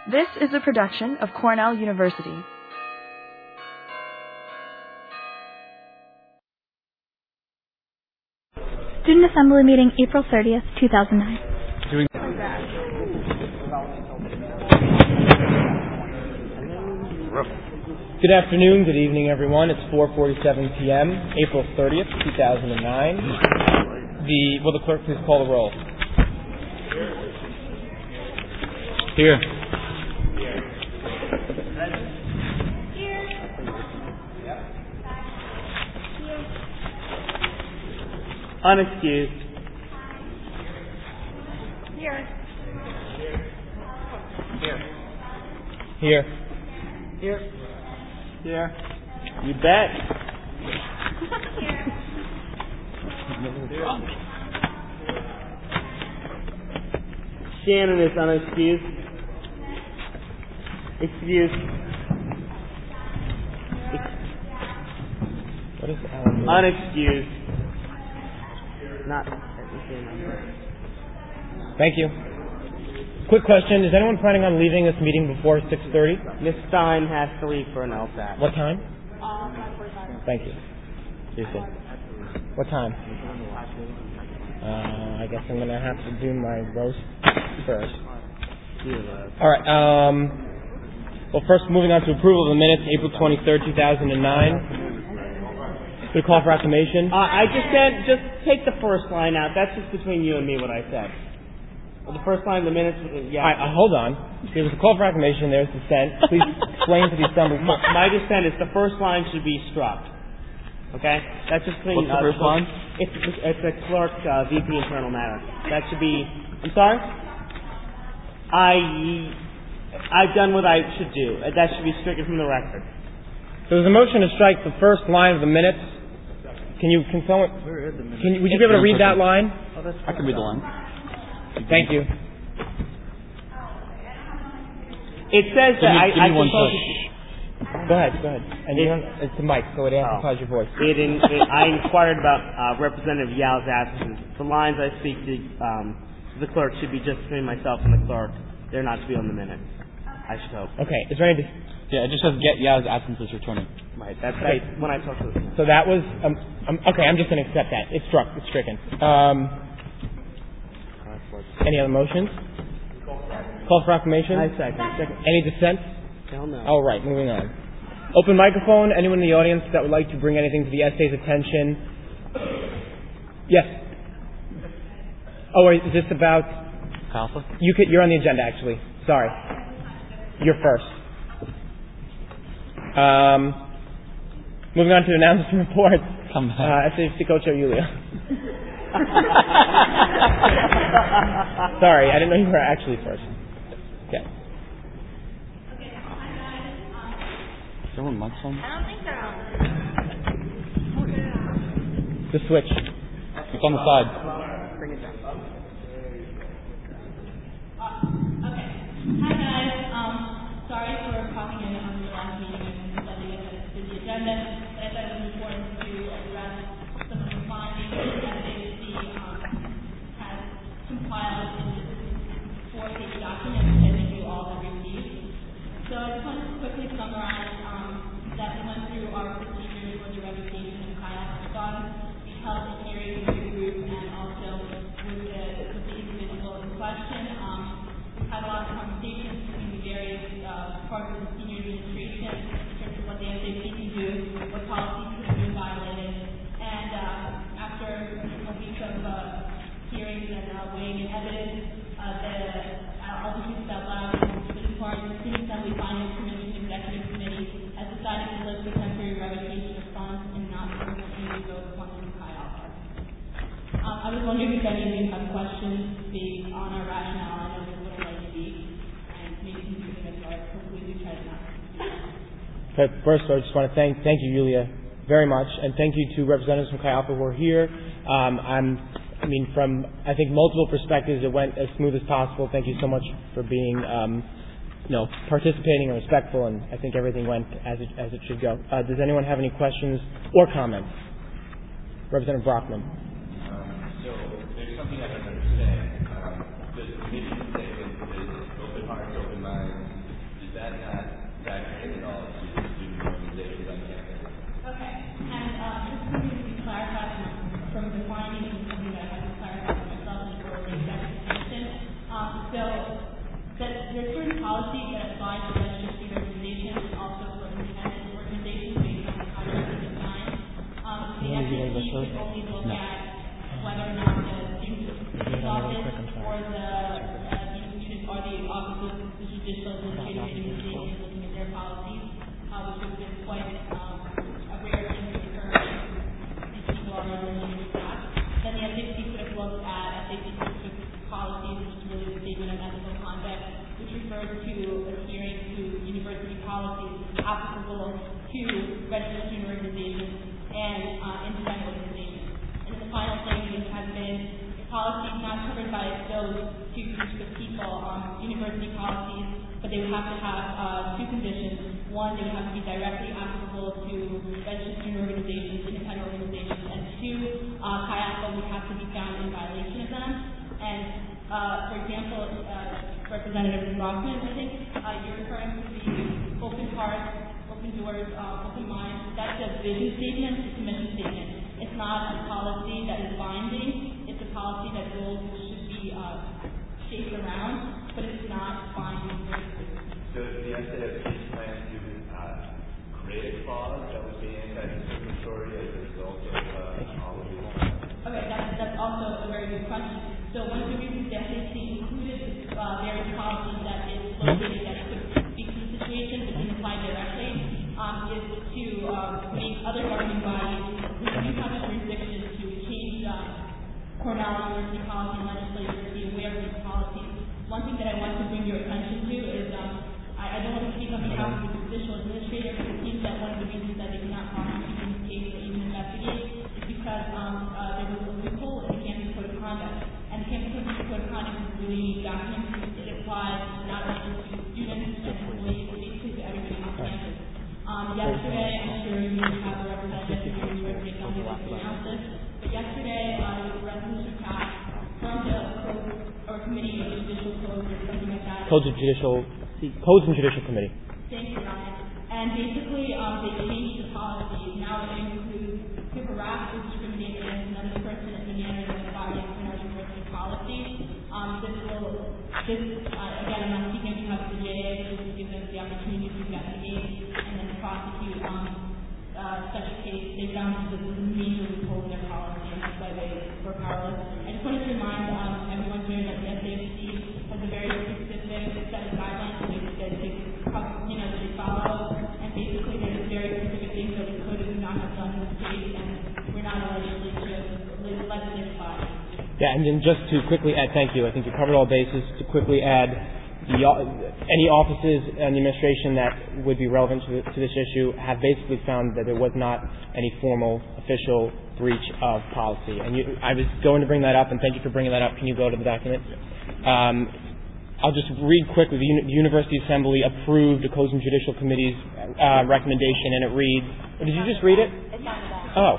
This is a production of Cornell University. Student Assembly Meeting, April 30th, 2009. Good afternoon, good evening, everyone. It's 4:47 p.m., April 30th, 2009. Will the clerk please call the roll? Here. Unexcused. Here. Here. You bet. Shannon is unexcused. Excused. What is Alan? Unexcused. Not. Thank you. Quick question, is anyone planning on leaving this meeting before 6:30? Miss Stein has to leave for an LSAT. What time? Thank you. What time? I guess I'm going to have to do my roast first. All right. Well, first, moving on to approval of the minutes, April 23rd, 2009. We call for acclamation. I just said, just take the first line out. That's just between you and me what I said. Well, the first line of the minutes, yeah. Hold on. There was a call for acclamation. There's dissent. Please explain to the assembly. My dissent is the first line should be struck. Okay? That's just between... What's the first line? It's a clerk, VP internal matter. That should be... I'm sorry? I've done what I should do. That should be stricken from the record. So there's a motion to strike the first line of the minutes. Can you confirm it? Where is the minutes? Would you be able to read that line? I can read the line. Thank you. It says that I Go ahead. And it's the mic, so it amplifies your voice. I inquired about Representative Yao's absence. The lines I speak to the clerk should be just between myself and the clerk. They're not to be on the minutes. I should hope. Okay. Is there any... Yeah, it just says get Yao's absence is returning. Right. That's when I talked to the... So that was... okay, I'm just going to accept that. It's struck. It's stricken. Any other motions? Call for acclamation? I second. Any dissent? Hell no. All right, moving on. Open microphone. Anyone in the audience that would like to bring anything to the SA's attention? Yes. Oh, wait, is this about... Conflict? You're on the agenda, actually. Sorry. You're first. Moving on to announcements and reports. Come back. SAFC Co-Chair Yulia. Sorry, I didn't know you were actually first. Okay. Is there one mics on? I don't think they're on. The switch. It's on the side. Bring it down. Okay. Hi guys. Sorry for popping in on your last meeting and letting us to the agenda, but I thought it was important to address some of the findings that AFC has compiled in this 4-page document that you all have received. So I just wanted to quickly summarize that we went through our procedures for the revocation of kayak funds. We held a hearing with the group and also with the individual in question. We've had a lot of conversations between the various parts of the senior administration in terms of what the SAC can do, what policies have been violated, and after a week of hearings and weighing in evidence, I'll just use that loud. For this part, the Student Assembly Finance Commission Executive Committee has decided to lift the temporary revocation of funds and not permanently revoke funds from Chi-Alpha. I was wondering if any of you have questions on our rationale. I know it's a little late to speak, and maybe you can give us our conclusion. Try to not. Okay, first, I just want to thank you, Yulia, very much, and thank you to representatives from Chi-Alpha who are here. From I think multiple perspectives, it went as smooth as possible. Thank you so much for being, participating and respectful, and I think everything went as it should go. Does anyone have any questions or comments? Representative Brockman. So there's something I don't understand. The mission statement is open hearts, open minds, has not factored in at all to student organizations on campus. Okay, and just to be clarified from defining something that I have to clarify for myself and for the executive session. So that there's certain policies that apply to registered student organizations and also for independent organizations based on the contract that is signed. The SAT should only look at whether or not the student office or the student or the office of the judicial administrative organization is looking at their policies, which has been quite a rare thing to occur in people already in the past. Then the SAT could have looked at SAT policies, which is really the statement of ethical conduct, which refers to adhering to university policies applicable to registered student organizations and independent organizations. And then the final thing has been policies not covered by those two groups of people, university policies, but they would have to have two conditions. One, they would have to be directly applicable to registered student organizations, independent organizations, and two, Chi Alpha would have to be found in violation of them. And for example, Representative Rockman, I think you're referring to the open hearts, open doors, open minds. That's a vision statement, it's a mission statement. It's not a policy that is binding. It's a policy that goals should be shaped around, but it's not binding. So the SAFT plans to create a clause that would be anti-discriminatory as a result of all of these? Okay, that's also a very good question. So one of the reasons the SAT included various policies that is located that could speak to the situation but didn't apply directly is to make other governing bodies who do have a jurisdiction to change Cornell University policy and legislators to be aware of these policies. One thing that I want to bring your attention to is I don't want to speak on behalf of the judicial administrator, but it seems that one of the reasons that they cannot prosecute in this case or even investigate is because there was a loophole in the campus code of conduct. And the campus code of conduct is a really unique document. It applies not only to students and employees, but to everybody on campus. Yesterday, I'm sure you have a representative from the University of Columbia to announce this, but yesterday there was a resolution passed from the code or committee of judicial codes or something like that. Codes and Judicial Committee. Thank you, Ryan. And basically, they changed the policy. Now it includes to harass or discriminate against another person in the manner that violates our university policy. Again, I'm not speaking on behalf of the JA, this gives us the opportunity to investigate and then prosecute such a case. They found this was a major loophole in their policy, and that's why they were powerless. I just wanted to remind everyone here that the SAFC has a very specific set of guidelines that they follow, and basically there's very specific things that we could not have done in this case, and we're not a legislative body. Yeah, and then just to quickly add, thank you. I think you covered all bases. To quickly add, any offices in the administration that would be relevant to this issue have basically found that there was not any formal official breach of policy. And I was going to bring that up, and thank you for bringing that up. Can you go to the document? I'll just read quickly. The University Assembly approved the Codes and Judicial Committee's recommendation, and it reads. Did you just read it? Oh.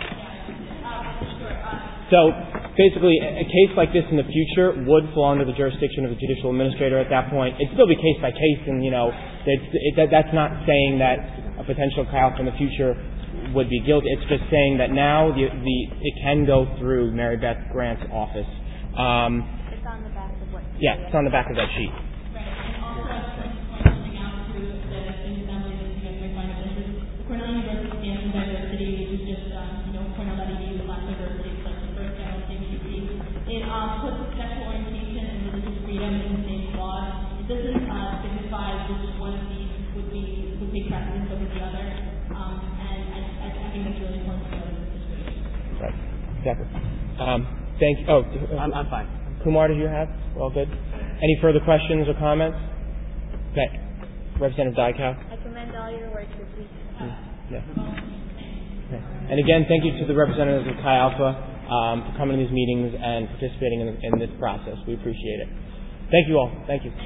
So basically, a case like this in the future would fall under the jurisdiction of the judicial administrator at that point. It'd still be case by case, and that's not saying that a potential Chi Alpha in the future would be guilty. It's just saying that now it can go through Mary Beth Grant's office. It's on the back of what? Yeah, it's on the back of that sheet. Right, and also I just want to point something out to the Assembly that you guys might find of interest. The Cornell University stands in diversity, which is just Cornell LEU, the last diversity, it's like the first general CBC. It puts sexual orientation and religious freedom in the same clause. It doesn't signify which one of these would take precedence over the other, and I think that's really important to know in this situation. Right, exactly. Thank you. Oh, I'm fine. Kumar, did you have? All good. Any further questions or comments? Okay. Representative Dykhouse. I commend all your work this week. Yeah. Okay. And again, thank you to the representatives of Chi Alpha for coming to these meetings and participating in this process. We appreciate it. Thank you all. Thank you.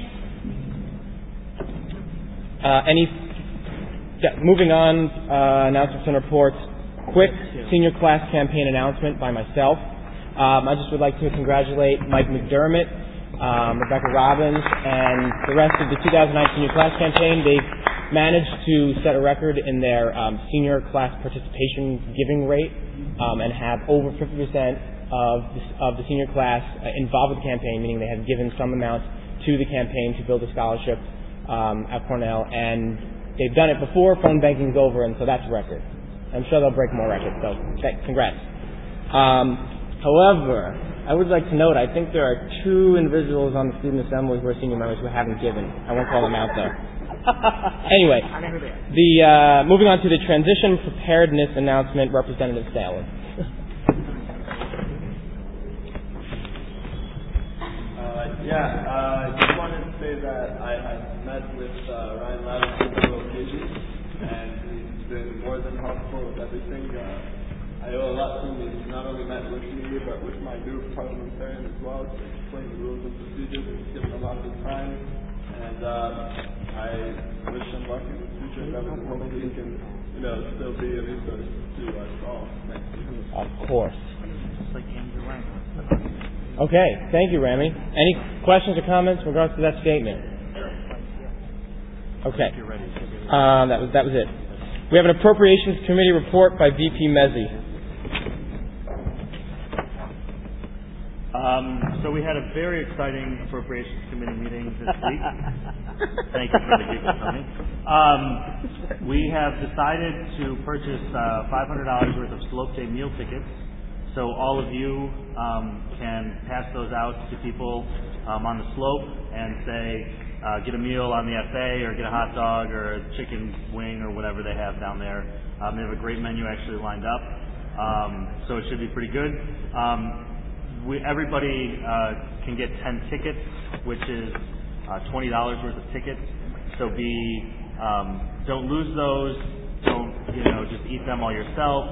Moving on, announcements and reports. Quick senior class campaign announcement by myself. I just would like to congratulate Mike McDermott Rebecca Robbins, and the rest of the 2019 Senior Class campaign. They've managed to set a record in their senior class participation giving rate and have over 50% of the senior class involved with the campaign, meaning they have given some amount to the campaign to build a scholarship at Cornell, and they've done it before phone banking's over, and so that's a record. I'm sure they'll break more records, so congrats. However, I would like to note, I think there are 2 individuals on the student assembly who are senior members who haven't given. I won't call them out, though. Anyway, moving on to the transition preparedness announcement, Representative Staley. I just wanted to say that I met with Ryan Lavin on several occasions, and he's been more than helpful with everything. I owe a lot to him. He's not only met with me, but with my new parliamentarian as well, to explain the rules and procedures, and he's given a lot of time. And I wish him luck in the future, and hopefully he can, still be a resource to us all. Thank you. Of course. Okay, thank you, Rami. Any questions or comments in regards to that statement? Okay. That was it. We have an Appropriations Committee report by VP Mezzi. So we had a very exciting Appropriations Committee meeting this week. Thank you for the giggles, Tony. We have decided to purchase $500 worth of Slope Day meal tickets. So all of you can pass those out to people on the slope and say, get a meal on the FA, or get a hot dog or a chicken wing or whatever they have down there. They have a great menu actually lined up, so it should be pretty good. Everybody can get 10 tickets, which is $20 worth of tickets. So don't lose those. Don't just eat them all yourself.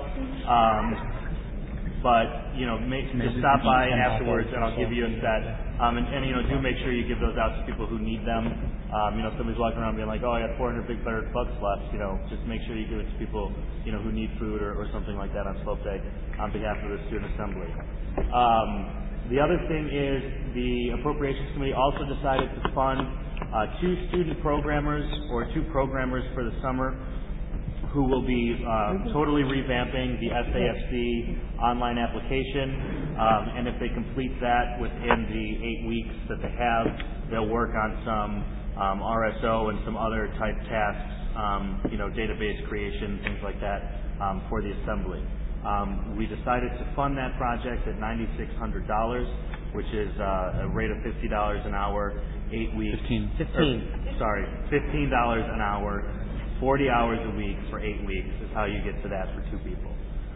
But just stop by afterwards, and I'll give you a set. And do make sure you give those out to people who need them. Somebody's walking around being like, "Oh, I got $400 big bucks left." Just make sure you give it to people who need food or something like that on Slope Day on behalf of the student assembly. The other thing is the Appropriations Committee also decided to fund 2 student programmers or 2 programmers for the summer who will be totally revamping the SAFC online application. And if they complete that within the 8 weeks that they have, they'll work on some RSO and some other type tasks, database creation, things like that, for the assembly. We decided to fund that project at $9,600, which is a rate of $50 an hour, 8 weeks. $15 an hour, 40 hours a week for 8 weeks is how you get to that for 2 people.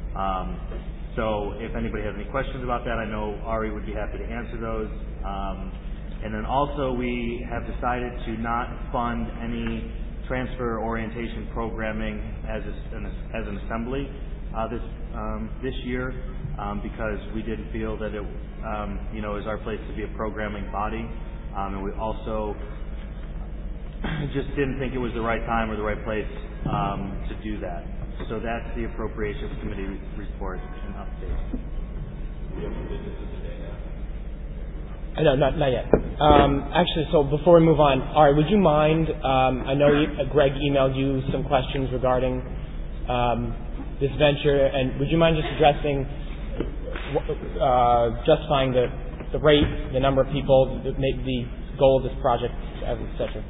So if anybody has any questions about that, I know Ari would be happy to answer those. And then also we have decided to not fund any transfer orientation programming as an assembly this year because we didn't feel that it is our place to be a programming body, and we also just didn't think it was the right time or the right place to do that. So that's the Appropriations Committee report and update. No, not yet. Actually, so before we move on, Ari, would you mind, I know Greg emailed you some questions regarding this venture, and would you mind just addressing, justifying the rate, the number of people, the goal of this project, et cetera?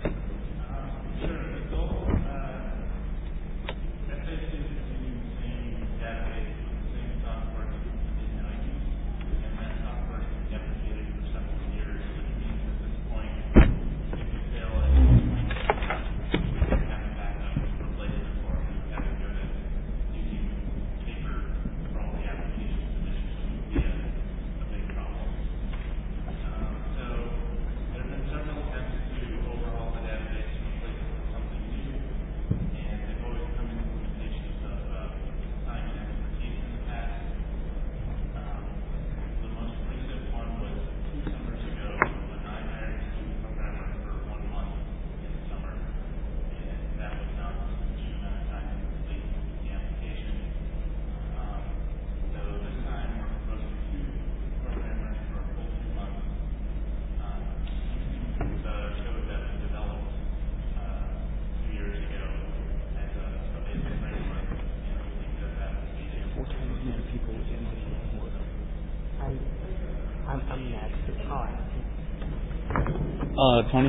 Tony?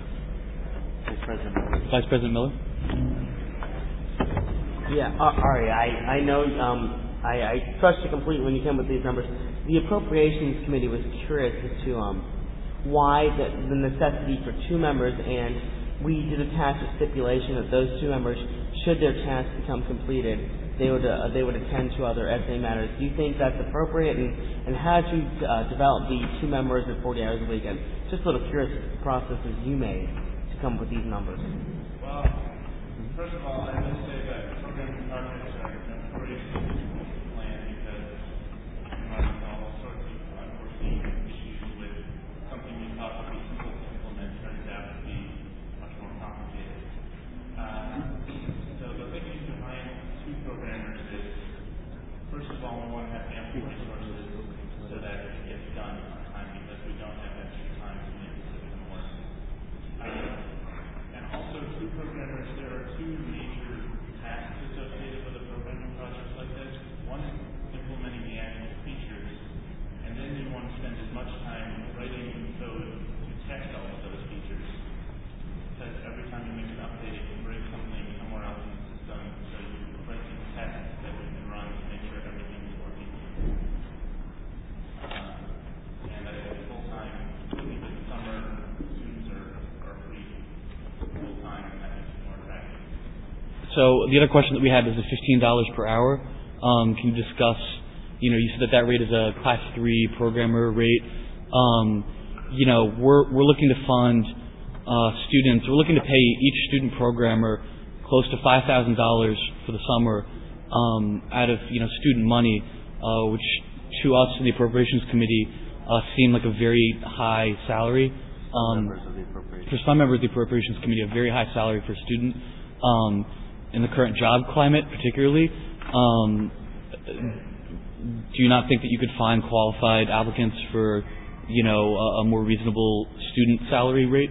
Vice President Miller. Yeah, Ari, I know I trust you completely when you come with these numbers. The Appropriations Committee was curious as to why the necessity for 2 members, and we did attach a stipulation that those 2 members, should their tasks become completed, they would attend to other SA matters. Do you think that's appropriate, and how did you develop the 2 members at 40 hours a week? And just a little curious processes you made to come up with these numbers. Well, first of all, I will say that programming projects are notorious plan because you run into all sorts of unforeseen issues with something you thought would be simple to implement turns out to be much more complicated. So the thinking behind 2 programmers is, first of all, we want to have ample resources so that it gets done on time because we don't have extra time to make the system work. And also 2 programmers, there are 2 major tasks associated with a programming project like this. One is implementing the actual features, and then you want to spend as much time writing code to test all of those features. Because every time you make an update, it can break something somewhere else in the system, so you write these tests that we can run to make sure everything is working. And that is full-time, even in summer, students are free full-time, and that makes it more attractive. So the other question that we had is the $15 per hour. Can you discuss, you said that rate is a Class 3 programmer rate. We're looking to fund students. We're looking to pay each student programmer close to $5,000 for the summer out of student money, which to us in the Appropriations Committee seemed like a very high salary. For some members of the Appropriations Committee, a very high salary for a student in the current job climate, particularly. Do you not think that you could find qualified applicants for, a more reasonable student salary rate?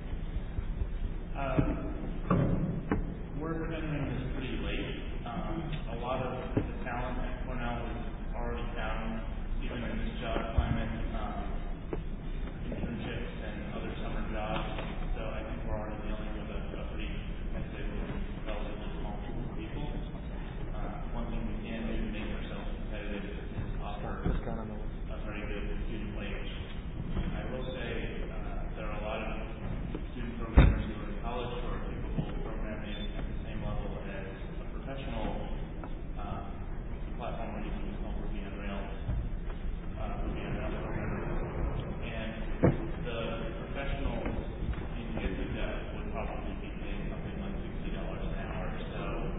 We're entering this pretty late. A lot of the talent at Cornell is already found, even in this job climate, internships and other summer jobs. So I think we're already dealing with a pretty, I'd say, relatively small group of people. One thing we can do to make ourselves competitive is offer a very good student wage. I will say there are a lot of student programmers who are in college who are capable of programming at the same level as a professional platform where you can install Ruby on Rails programmer. And the professionals in get to that would probably be paying something like $60 an hour. So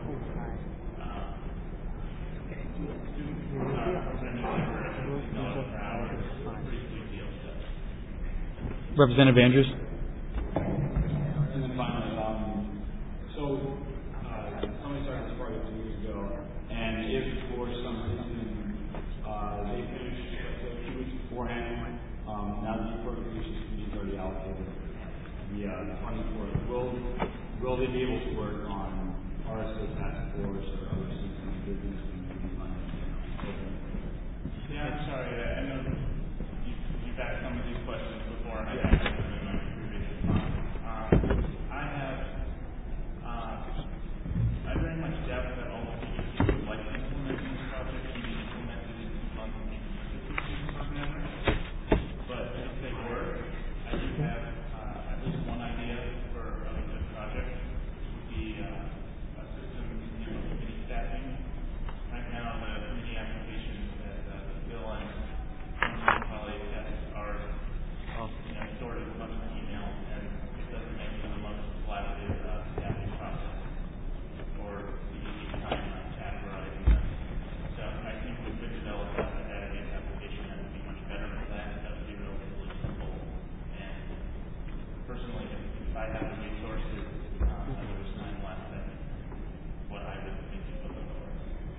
student programming labor at $60 per hour is a pretty big deal. Representative Andrews? And then finally, somebody started this project 2 years ago, and if for some reason they finish 2 weeks beforehand, now the Appropriations Committee is already allocated the funding for it, will they be able to work on RSA task force or other systems business and funding? Yeah, I'm sorry. I know you've asked some of these questions before, and I answered them in my previous response. I very much doubt that all the teachers who would like to implement this project can be implemented in 2 months specifically programmers. But if they were, I do have at least one idea for a good project. It would be a system committee staffing. Right now, the committee applications that Bill and some of my colleagues are stored as a bunch of email, and it doesn't make them the most collaborative staffing process or the easy time categorizing them. So I think we could develop a database application that would be much better for that. That would be relatively simple. And personally, if I had the resources, there was time left, that's what I would think to put them for.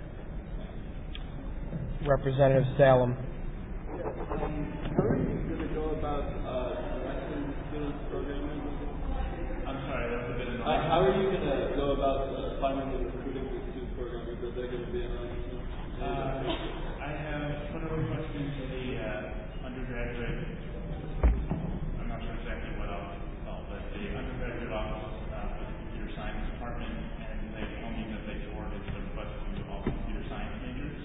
Representative Salem. How are you going to go about selecting student programmers? I'm sorry, that was a bit annoying. How are you going to go about finding and recruiting the student programmers? Are they going to be around? I have put a request into the undergraduate. I'm not sure exactly what I'll office for the computer science department, and they told me that they forwarded the request to all computer science majors.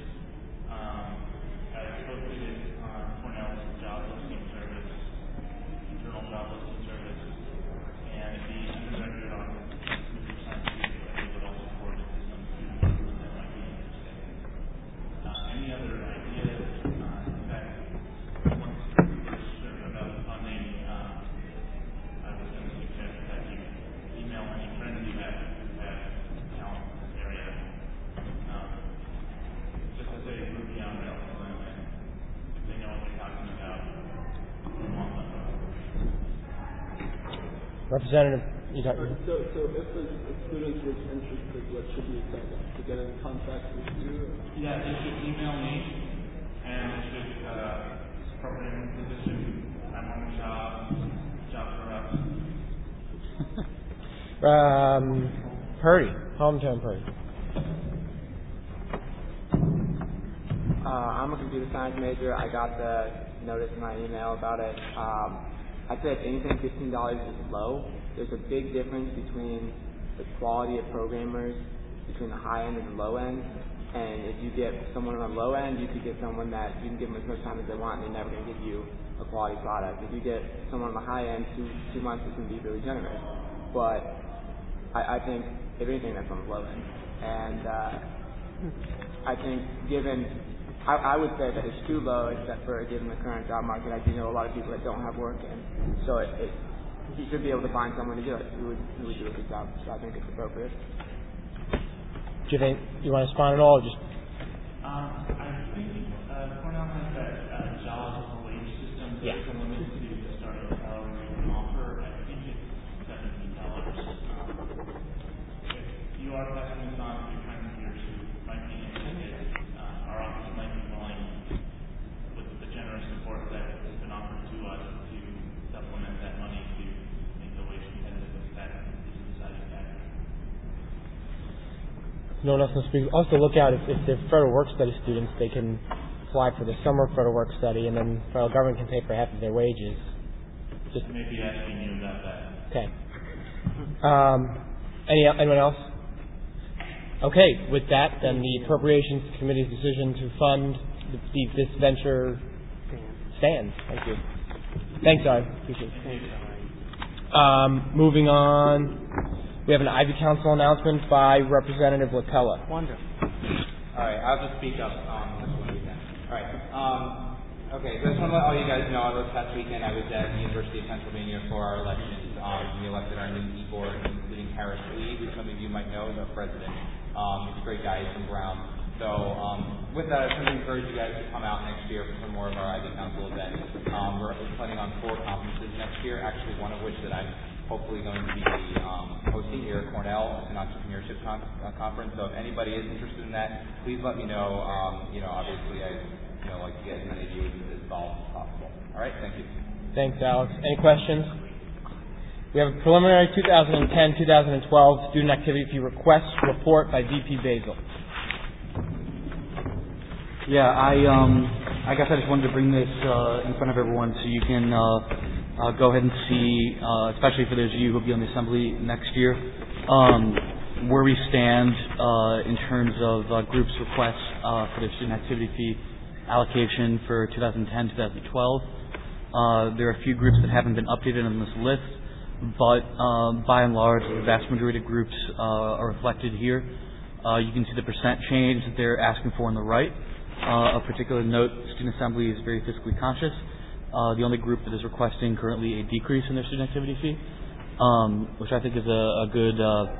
I posted it on Cornell's job listing service, internal job listing service, and the undergraduate office of computer science majors, I think, would also forward it to some students that might be interested. Any other ideas? In fact, once we're certain about the funding, I was going to suggest that you email any friends you have who have talent in this area, just as a group beyond rail to them, and if they know what they're talking about, we want them. Representative, you got So if the student was interested, what should we tell them? To get in contact with you? Yeah, they should email me, and they should appropriate position. I'm on the job for us. Purdy, hometown Purdy. I'm a computer science major. I got the notice in my email about it. I'd say if anything, $15 is low. There's a big difference between the quality of programmers between the high end and the low end. And if you get someone on the low end, you could get someone that you can give them as much time as they want, and they're never going to give you a quality product. If you get someone on the high end, two months is going to be really generous. But I think, if anything, that's on the low end. And I think I would say that it's too low, except for given the current job market. I do know a lot of people that don't have work, and so you should be able to find someone to do it who would do a good job. So I think it's appropriate. Do you think you want to respond at all, or just? I think Cornell has that jobs wage system. There's a limit to the starting salary we can offer. I think it's $17. If you are passing this on to your friends here who might be interested, our office might be willing, with the generous support that has been offered to us, to supplement that money to make the wage competitive if that is a deciding factor. No one else can speak. Also, look out if they're federal work study students, they can apply for the summer federal work study, and then federal government can pay for half of their wages. Just maybe asking you about that. Okay. Anyone else? Okay. With that, then the Appropriations Committee's decision to fund this venture stands. Thank you. Thanks, Art. Appreciate it. Moving on. We have an Ivy Council announcement by Representative Latella. Wonderful. All right, I'll just speak up this one weekend. All right. Okay, so I just want to let all you guys know, this past weekend I was at the University of Pennsylvania for our elections. We elected our new e-board, including Harris Lee, who some of you might know is our president. He's a great guy, he's from Brown. So with that, I just want to encourage you guys to come out next year for some more of our Ivy Council events. We're planning on 4 conferences next year, actually one of which that I'm hopefully going to be hosting here at Cornell. It's an entrepreneurship conference. So if anybody is interested in that, please let me know. Obviously I like to get as many of you as involved as possible. All right, thank you. Thanks, Alex. Any questions? We have a preliminary 2010-2012 student activity fee request report by VP Basil. Yeah, I guess I just wanted to bring this in front of everyone so you can go ahead and see, especially for those of you who will be on the Assembly next year, where we stand in terms of groups' requests for the student activity fee allocation for 2010-2012. There are a few groups that haven't been updated on this list, but by and large, the vast majority of groups are reflected here. You can see the percent change that they're asking for on the right. Of particular note, Student Assembly is very fiscally conscious. The only group that is requesting currently a decrease in their student activity fee, which I think is a good,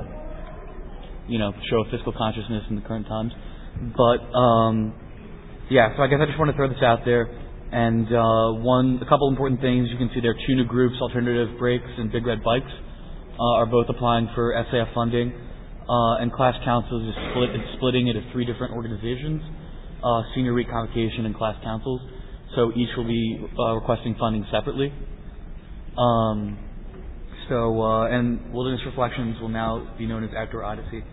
show of fiscal consciousness in the current times. But so I guess I just want to throw this out there. And a couple important things. You can see there are 2 new groups, Alternative Brakes and Big Red Bikes, are both applying for SAF funding. And Class Council is splitting into 3 different organizations, Senior Week Convocation and Class Councils. So each will be requesting funding separately. And Wilderness Reflections will now be known as Outdoor Odyssey.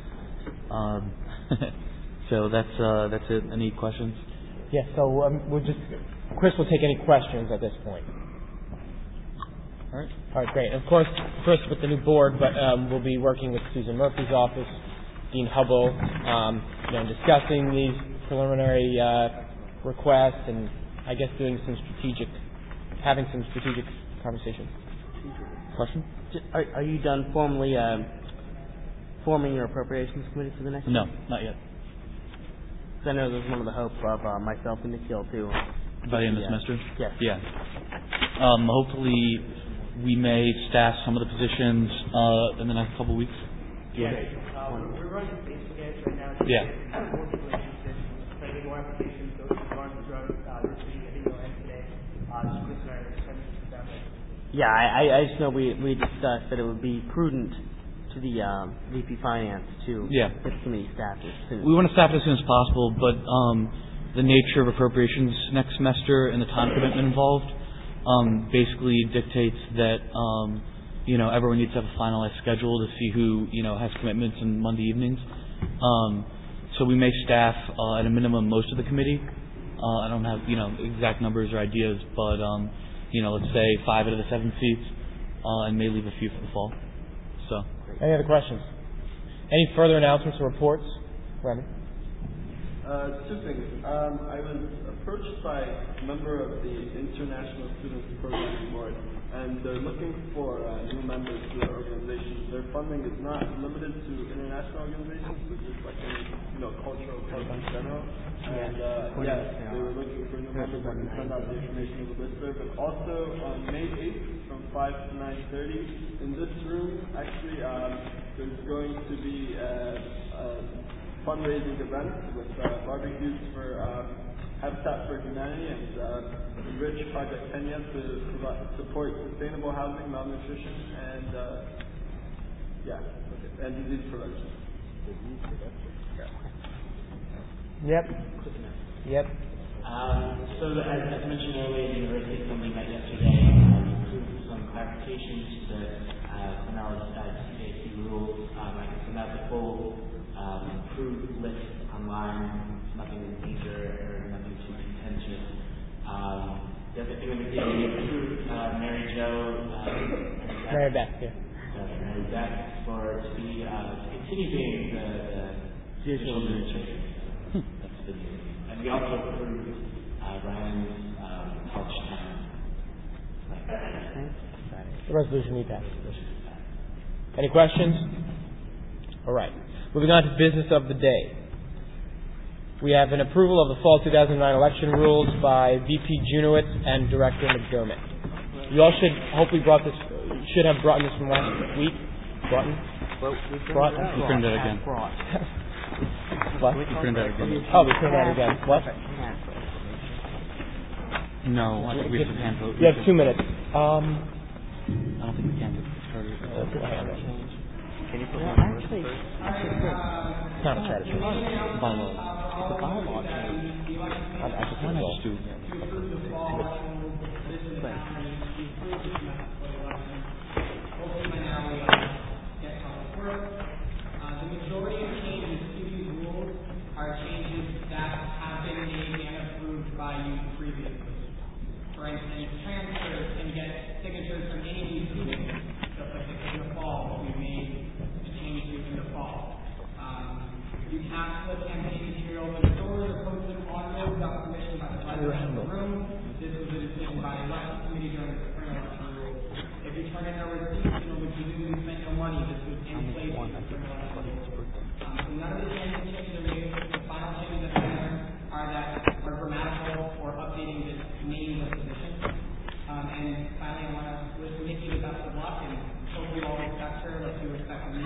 So that's it. Any questions? Yes. So Chris will take any questions at this point. All right. All right, great. Of course, first with the new board, but we'll be working with Susan Murphy's office, Dean Hubble, discussing these preliminary requests, and I guess having some strategic conversations. Question? Are you done formally forming your appropriations committee for the next No, year? not yet. Because I know there's one of the hopes of myself and Nikhil too. By the end of the semester? Yes. Yeah. Hopefully we may staff some of the positions in the next couple of weeks. We're running Facebook ads right now. Yeah. More applications, those throughout this week. I think they'll end today. Chris and I are sending them. Yeah, I just know we discussed that it would be prudent to the VP Finance to get the committee staffed as soon. We want to staff it as soon as possible, but the nature of appropriations next semester and the time commitment involved basically dictates that everyone needs to have a finalized schedule to see who has commitments on Monday evenings. So we may staff at a minimum most of the committee. I don't have exact numbers or ideas, but let's say 5 out of the 7 seats, and may leave a few for the fall. So. Any other questions? Any further announcements or reports? Remy? Two things. I was approached by a member of the International Students Programming Board, and they're looking for new members to their organization. Their funding is not limited to international organizations, but just like any cultural clubs in general. And they were looking for new members. I can send out the information of the listserv. And also on May 8th from 5 to 9:30 in this room, actually, there's going to be fundraising events with barbecues for Habitat for Humanity and Enrich Project Kenya to support sustainable housing, malnutrition, and and disease prevention. Yep. So as mentioned earlier, the University Assembly met yesterday. We approved some clarifications to the Cornell CAC rules. I can send out the full approved list online. Nothing major or nothing too contentious. The other thing we did, we approved Mary Jo. Mary Beth, yeah. Mary Beth to continue being the judicial administrator. That's the new. And we also approved Ryan's college time. The resolution we passed. Any questions? All right. Moving on to business of the day. We have an approval of the fall 2009 election rules by VP Junowitz and Director McDermott. You all should hopefully should have brought this from last week. Brought? We printed it again. What? We printed it again. Oh, we printed it again. What? No, I think we have to hand vote. You have 2 minutes. I don't think we can get started. Can you put one actually, it's not a strategy. Bylaw. The bylaw change. I just want to just do. The majority of changes to these rules are changes that have been made and approved by you previously. For instance, transfers can get signatures from any of these students, just like in the fall, we made a change to in the fall. You can't put campaign materials in stores or post them on roads without permission by the president of the room. This was a decision by the election committee during the spring election rules. If you turn in a receipt, which you didn't spend no money, this was in place for the spring election rules. So none of the changes are made. The final changes that are there are that are grammatical or updating the name of the position. And finally, I want to wish Nikki the best of luck, and hope you all respect her like you respect me.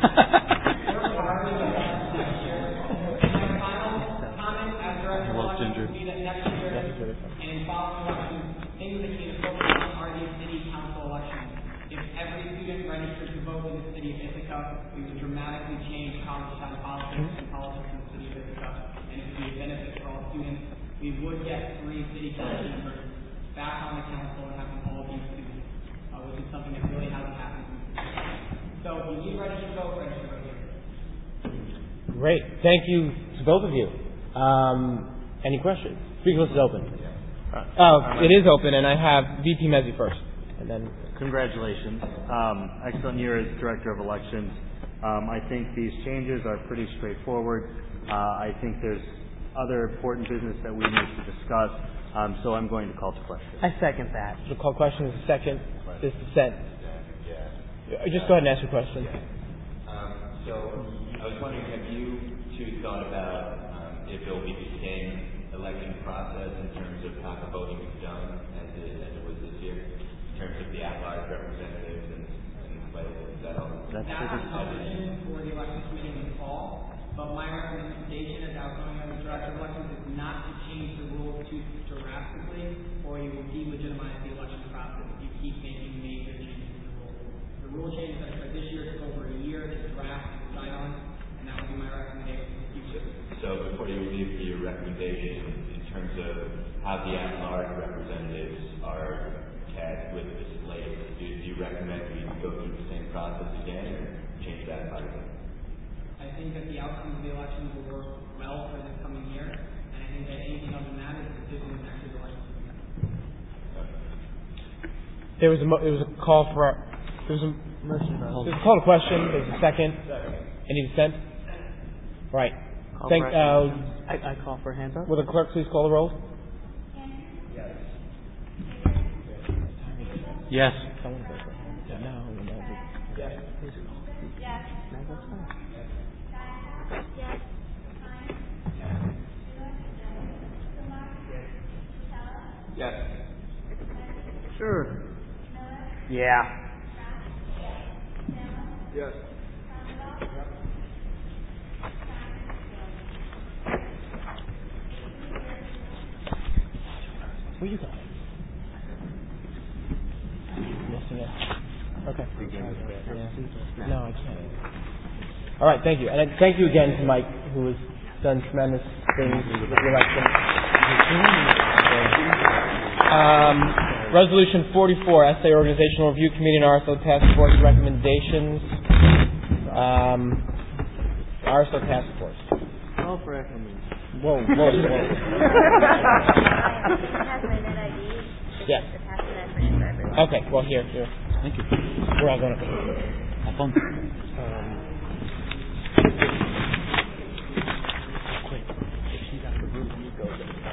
And following elections, things that need to focus on are these city council elections. If every student registered to vote in the city of Ithaca, we would dramatically change college town politics and politics in the city of Ithaca, and it would be a benefit for all students. We would get 3 city council members back on the council and having all these students, which is something that really hasn't happened. So if you need register to vote here. Great. Thank you to both of you. Any questions? Speaker list is open. Oh, it is open, and I have VP Mezzi first. and then congratulations. Excellent year as Director of Elections. I think these changes are pretty straightforward. I think there's other important business that we need to discuss, so I'm going to call to question. I second that. So call question is a second. Is dissent. Just go ahead and ask your question. So I was wondering, have you two thought about if it will be the same election process in terms of how the voting is done as it was this year, in terms of the at-large representatives and like that all? That's a decision for the election committee in the fall, but my recommendation as outgoing of the Director of Elections is not to change the rules too drastically, or you will delegitimize the election process if you keep making major changes to the rules. The rule changes that for this year took over a year to draft and decide on, and that would be my recommendation for the future. So before you leave for your recommendation, in terms of how the at-large representatives are cast with the slate, do you recommend we go through the same process again or change that part of it? I think that the outcome of the election will work well for this coming year, and I think that anything other than that is a decision in next year's election. There was a call for there's a call to question. There's a second. Any dissent? Right. I call for hands up. Will the clerk please call the roll? Yes. Yes. Sure. Yeah. Yes. Where you going? Okay. No, I can't. All right, thank you. And thank you again to Mike, who has done tremendous things with the election. Resolution 44, SA Organizational Review Committee and RSO Task Force recommendations. RSO Task Force. Call for recommendation. Whoa. Yes. Okay, well, here. Thank you. We're all going to have fun. Quick. If she's out of the room, you go get it.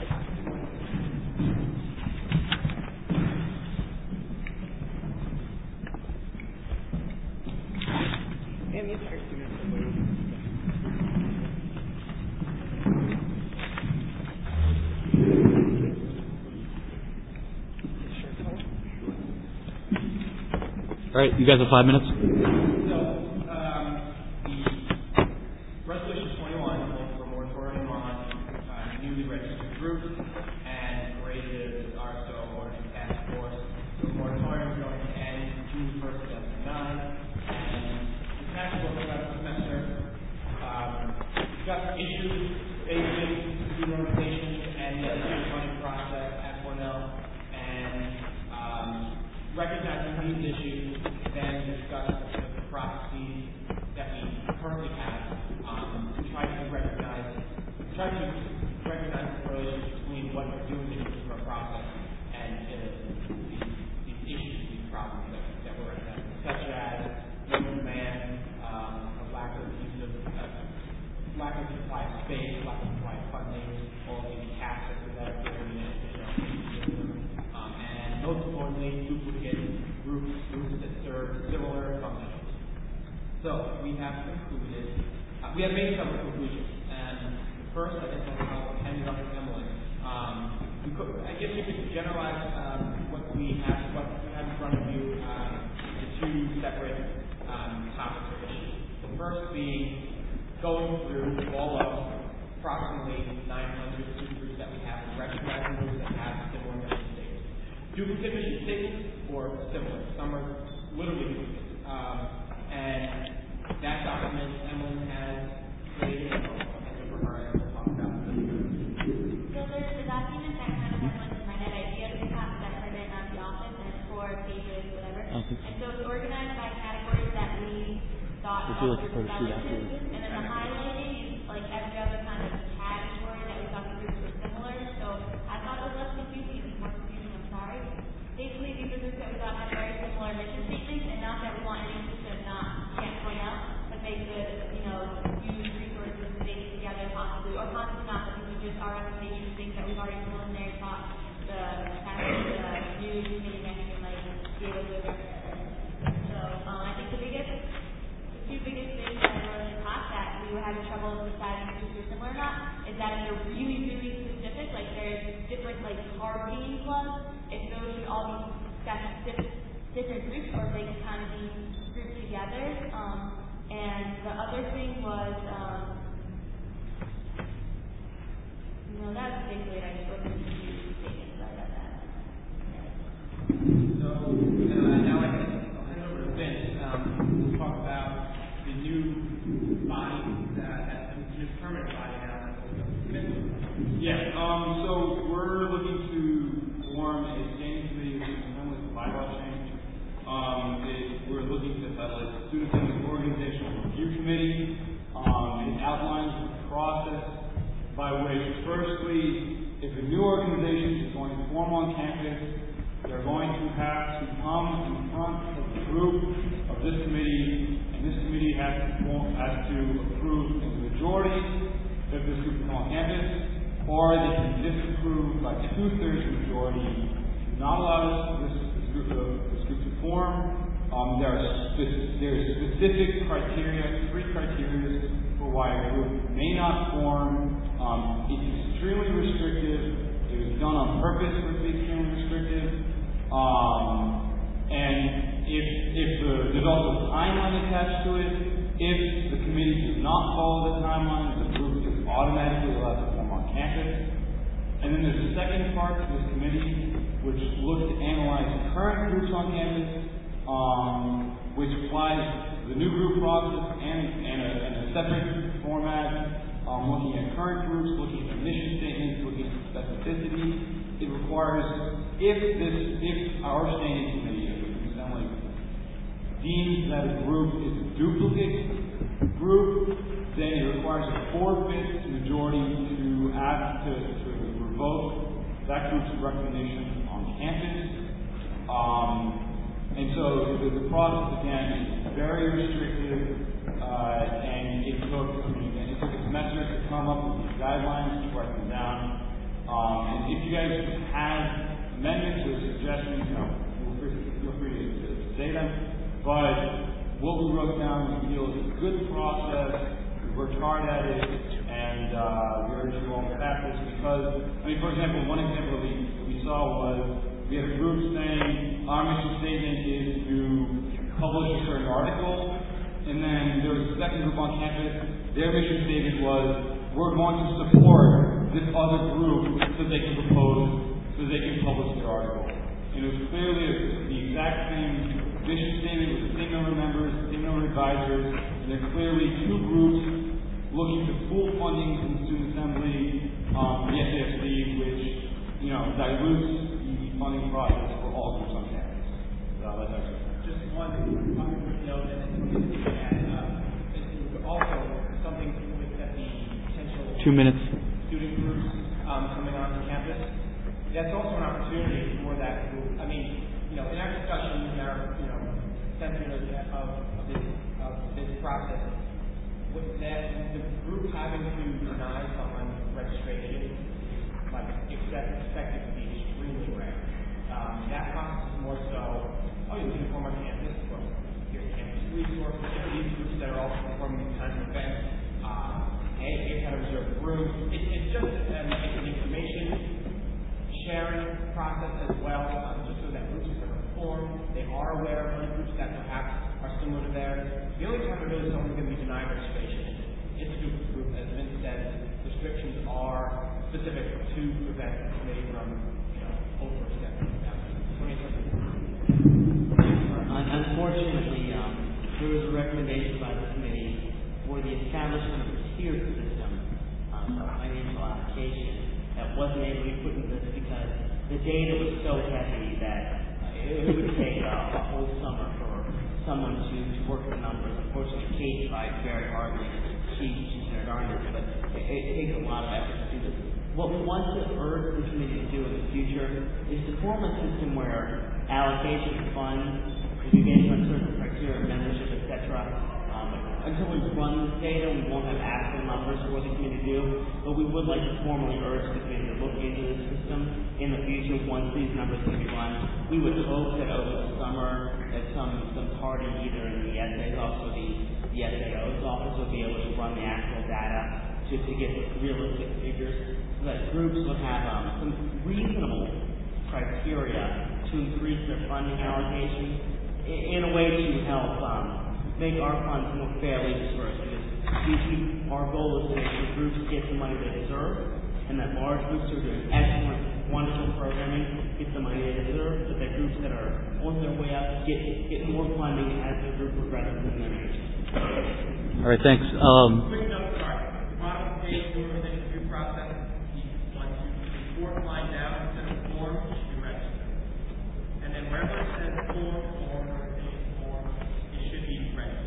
All right, you guys have 5 minutes. So, the Resolution 21 calls for a moratorium on newly registered groups and created the RSO or task force. The moratorium is going to end June 1st, 2009. And the tax book semester got issues facing student organizations and the funding process at Cornell, and recognizing these issues, then discuss the processes that we currently have to try to recognize the relationship between what we're doing in the process and these issues, these problems that we're at, such as no demand, a lack of supply of space, lack of supply of funding, all these taxes that are given in and most importantly, duplicate groups that serve similar functions. So we have made some conclusions, and first I think I'll hand it up to Emily. I guess you could generalize what we have in front of you, the two separate topics or issues. The first being going through all of approximately 900 student groups that we have and recognizing those that have similar mission statements. Duplicate mission statements or similar. Some are literally duplicate. And that document Emily has created for her and we'll talk about it. So there's a document that kind of has like the Reddit ideas we have that are in the office and it's 4 pages, whatever. And so it's organized by categories that we thought were relevant. And then the highlighting is like every other kind of category that we thought the groups were similar. So I thought it was less confusing. It was more confusing. I'm sorry. Basically, these are groups that we thought had very similar mission statements, and not that we want any system can't point out, but they could, use resources to stay together possibly, or possibly not, but these are just our recommendations, things that we've already preliminary thought the new committee next year might be able to address. So I think the two biggest things that I learned in class that we were having trouble deciding if these are similar or not is that if they're really, really specific, like there's different card game clubs, if those should all be different groups or if they can kind of be grouped together. And the other thing was, that's basically it. I just wrote these two statements about that. So now I'll hand over to Vince. We'll talk about the new body, the new permanent body now. Yeah. So we're looking to form a standing committee of student assemblies bylaw change. We're looking to establish a student assembly organizational review committee. It outlines the process by which, firstly, if a new organization is going to form on campus, they're going to have to come in front of the group of this committee, and this committee has to approve in the majority of this group to come on campus, or they can disapprove by 2/3 majority to not allow this group to form. There are specific criteria, 3 criteria for why a group may not form. It's extremely restrictive. It was done on purpose for it to be extremely restrictive. And there's also a timeline attached to it. If the committee does not follow the timeline, the group is automatically allowed to form on campus. And then there's a second part to this committee, which looks to analyze current groups on campus, which applies the new group process and a separate format, looking at current groups, looking at mission statements, looking at specificity. It requires, if our standing committee of the assembly deems that a group is a duplicate group, then it requires a 4/5 majority to ask to revoke that group's recognition on campus. And so the process again is very restrictive, and it took a semester to come up with these guidelines to write them down. And if you guys have amendments or suggestions, feel free to say them. But what we wrote down, we feel is a good process. We worked hard at it, and we urge you all to practice because, for example, one example that we saw was we had a group saying our mission statement is to publish a certain article, and then there was a second group on campus. Their mission statement was, we're going to support this other group so they can publish their article. And it was clearly the exact same mission statement with the same number of members, the same number of advisors, and they're clearly two groups looking to full funding from the student assembly, the SAFC, which, dilutes the funding process for all groups on campus. Just one quick note, and then also something with the potential 2 minutes. Student groups coming onto campus. That's also an opportunity for that group. In our discussion, in our sentiment of this process, with that the group having to deny someone registration, expected to be extremely rare. That process is more so, you can form on campus, well, here's campus resources, these groups that are also performing these kinds of events, here's how to reserve rooms. It's just an information sharing process as well, just so that groups are informed, they are aware of other groups that perhaps are similar to theirs. The only time that really someone's going to be denied registration is a group, as Vince said, restrictions are specific to prevent the committee from, overstepping. Unfortunately, there was a recommendation by the committee for the establishment of a tiered system of financial allocation that wasn't able to be put in this because the data was so heavy that it would take a whole summer for someone to work the numbers. Unfortunately, Kate tried very hard. She's very darn it, but it takes a lot of effort to do this. What we want to urge the committee to do in the future is to form a system where allocation of funds It'll be based on certain criteria of membership, etc. Until we run this data, we won't have actual numbers for what the community do, but we would like to formally urge the community to look into this system in the future once these numbers can be run. We would hope that over the summer that some party, either in the SA's office or the SAO's office, will be able to run the actual data to get realistic figures so that groups would have some reasonable criteria to increase their funding allocation in a way to help make our funds more fairly dispersed. Because our goal is to make sure groups get the money they deserve, and that large groups who are doing excellent, wonderful programming get the money they deserve, but that groups that are on their way up get more funding as the group progresses in their age. All right, thanks. Quick note, sorry. Bottom page, during the interview process, you want to, the fourth line down, instead of form, you should be registered. And then wherever it says form, it should be registered.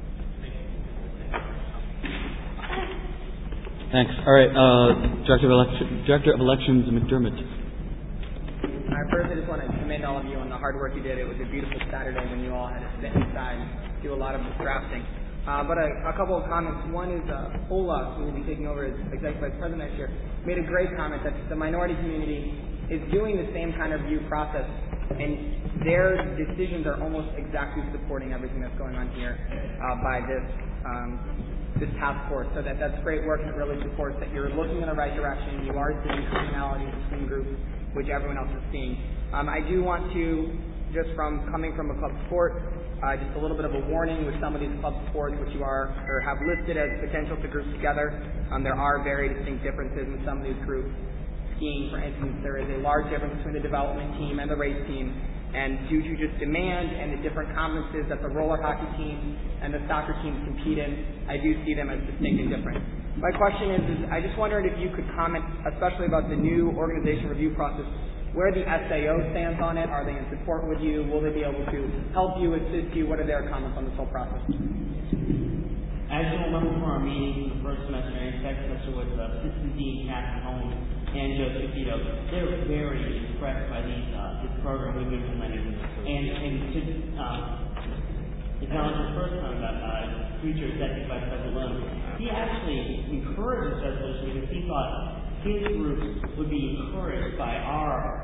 Thanks. All right, Director of Elections, McDermott. First, I just want to commend all of you on the hard work you did. It was a beautiful Saturday when you all had to sit inside and do a lot of this drafting. But a couple of comments. One is Ola, who will be taking over as Executive Vice President next year, made a great comment that the minority community is doing the same kind of review process, and their decisions are almost exactly supporting everything that's going on here by this task force. So that's great work, and it really supports that you're looking in the right direction. You are seeing commonalities between groups, which everyone else is seeing. I do want to, just from coming from a club sport, just a little bit of a warning with some of these club sports which you are or have listed as potential to group together. There are very distinct differences in some of these groups. Skiing, for instance, there is a large difference between the development team and the race team. And due to just demand and the different conferences that the roller hockey team and the soccer teams compete in, I do see them as distinct and different. My question is I just wondered if you could comment, especially about the new organization review process, where the SAO stands on it. Are they in support with you? Will they be able to help you, assist you? What are their comments on this whole process? As you'll remember from our meetings in the first semester and second semester with Assistant Dean Catherine Holmes and Joseph Vito, they're very impressed by this program we've implemented. And to acknowledge the first time that future Executive Vice President Lund, he actually encouraged this resolution because he thought his groups would be encouraged by our,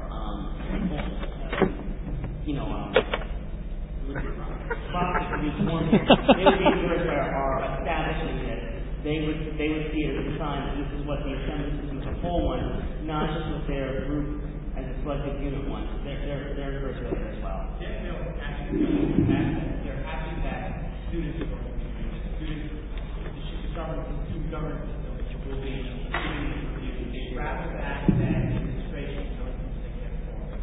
process of these forms. They would be encouraged by our establishing this. They would see it as a sign that this is what the assembly system as a whole wants, not just what their group as a selected unit wants. They're encouraged by it as well. They're happy that students are going to be doing this. The government system will be reviewed. They rather that administration is going to take that forward.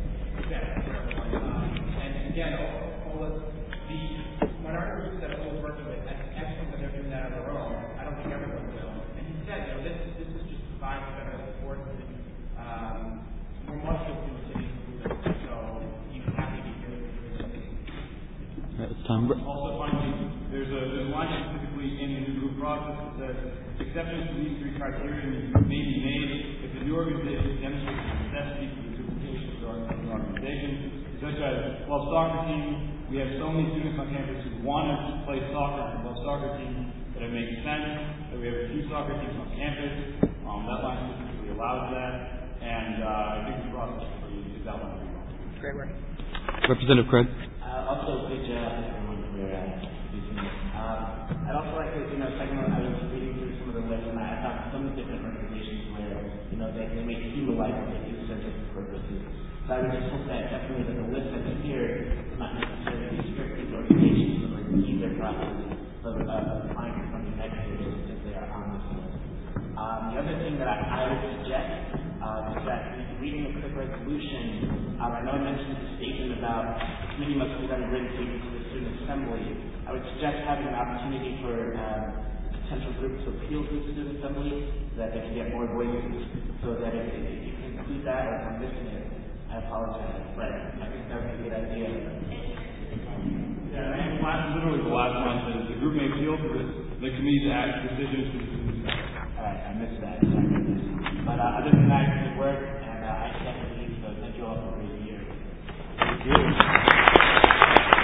And again, all of the minority groups that Ola is working with, that's excellent that they're doing that on their own. I don't think everyone will. And he said, this is just providing better support and more muscle to the city movement. So he's happy to hear it. It's time. Also, finally, there's a line specifically in the new group process that says exceptions to these three criteria may be made if the new organization demonstrates the necessity for the duplication of the organization, such as, well, soccer team, we have so many students on campus who want to play soccer and love soccer team that it makes sense that we have a few soccer teams on campus. That line specifically allows that, and I think the process is outlined pretty well. Great work. Representative Craig. Also, good job, everyone, for using this. I'd also like to, second one, I was reading through some of the lists, and I found some different organizations where, they may seem alike, but they do serve different purposes. So I would just hope that definitely that the list that's here is not necessarily restricted to organizations that would keep their process of applying for funding next year just because they are on this list. The other thing that I would suggest is that reading the quick resolution, I know I mentioned the statement about the committee must be done written to the student assembly. I would suggest having an opportunity for potential groups to appeal to the student assembly so that they can get more voices. So that if you can include that, or if I'm missing it, I apologize, but I think that would be a good idea. Yeah, and literally the last one says the group may appeal to the committee's decisions to the students. All right, I missed that. But other than that, good work, and I can't believe so. Thank you all for being here. Thank you.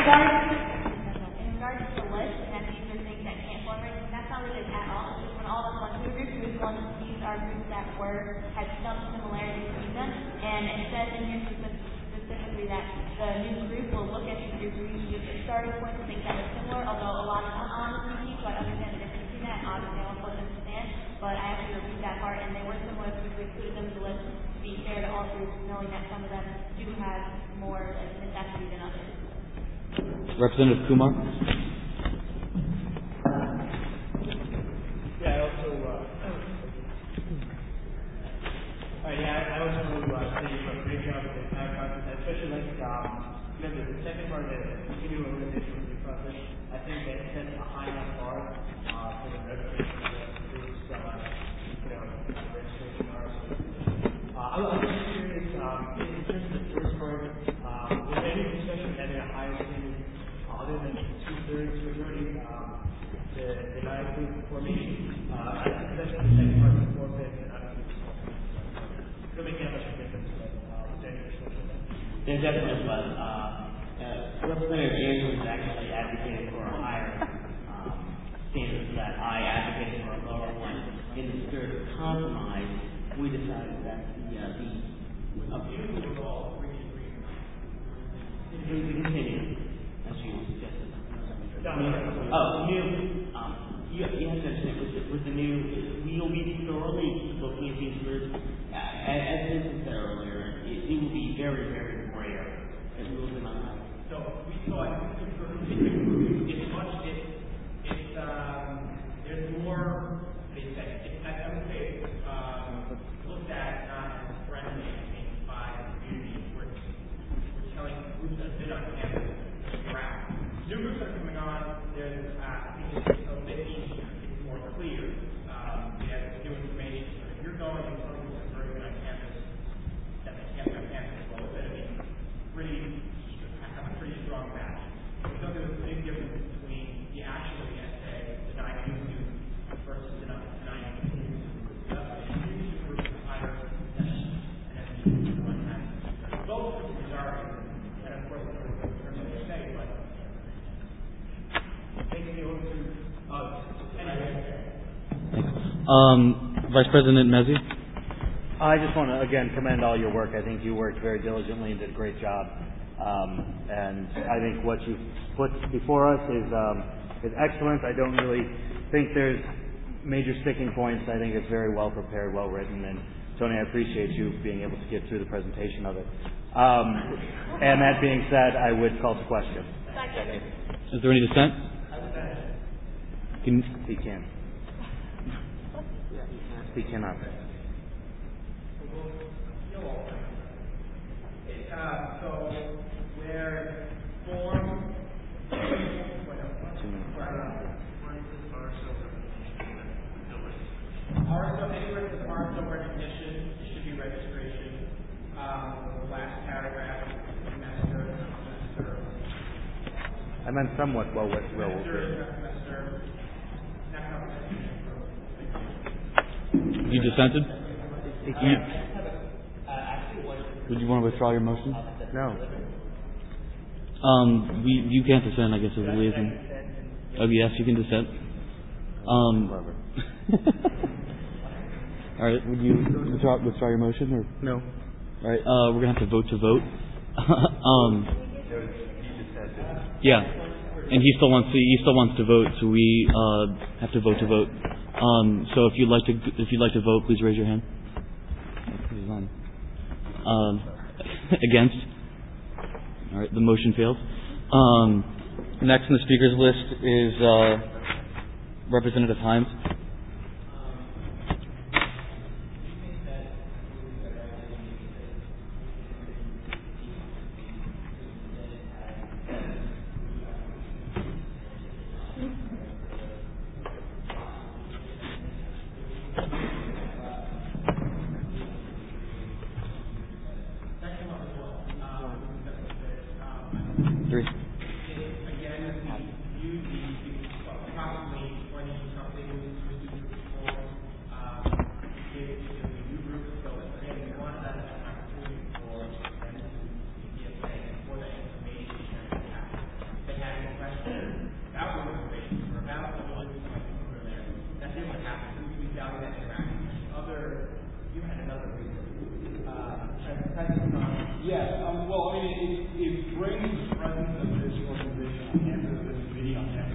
regards to the list, and that these are things that can't form races, that's not what it is at all. It's just when all of us went to a group, we just wanted to use our groups that had some similarities between them. And it says in here specifically that the new group will look at these groups and use the starting points and things that are similar, although a lot of them aren't speaking, so I understand the difference between that, and obviously I don't understand, but I actually reviewed that part, and they were similar, so we included them in the list to be fair to all groups, knowing that some of them do have more necessity than others. Representative Kumar. I also say you do a great job with the entire process, especially the second part of the continuing organization review process. I think that sets a high enough bar for the registration groups, registration RSO. I was just curious, in terms of the first part, was there any discussion of having a higher standard other than 2/3 majority, the denied group formation? Especially the second part of the forfeit, and I don't think it'll make that much of a difference, but was there any discussion of that? There definitely was. Representative Andrews was actually advocating for a higher standard that I advocated for a lower one. In the spirit of compromise, we decided that the continue, as you suggested. You have to understand, with the new, we'll be thoroughly looking at these groups. As Vincent said earlier, it will be very, very rare that we will deny. So we thought there's more, I would say, looked at not as friendly by the community. We're telling groups that have been on campus around. New groups that are coming on, there's, I think it's a bit easier, it's more clear. We have new information. So if you're going and some groups that are been on campus, that they can't be on campus, well, it's going to be have a pretty strong match. So there's a big difference between the actual essay, the 9 students, versus the 9 students. Higher and then one time. Both of these are, and of course, in terms of the essay, but basically over to Vice President Mezzi. I just want to, again, commend all your work. I think you worked very diligently and did a great job. And I think what you've put before us is excellent. I don't really think there's major sticking points. I think it's very well prepared, well written, and Tony, I appreciate you being able to get through the presentation of it. And that being said, I would call to question. Is there any dissent? He can. He cannot. So where form RSO, anywhere with RSO recognition, it should be registration. The last paragraph, semester. I meant somewhat well. You dissented? He can't. Would you want to withdraw your motion? No. You can't dissent, I guess, is the reason. Oh, yes, you can dissent. All right, would you withdraw your motion? Or? No. All right, we're going to have to vote to vote. Yeah, and he still wants to vote, so we have to vote to vote. So if you'd like to vote, please raise your hand. Against? All right, the motion fails. Next on the speakers list is Representative Hines. another resource. Presence on. Yes. Well, I mean, it brings the presence of this organization on campus, this committee on campus,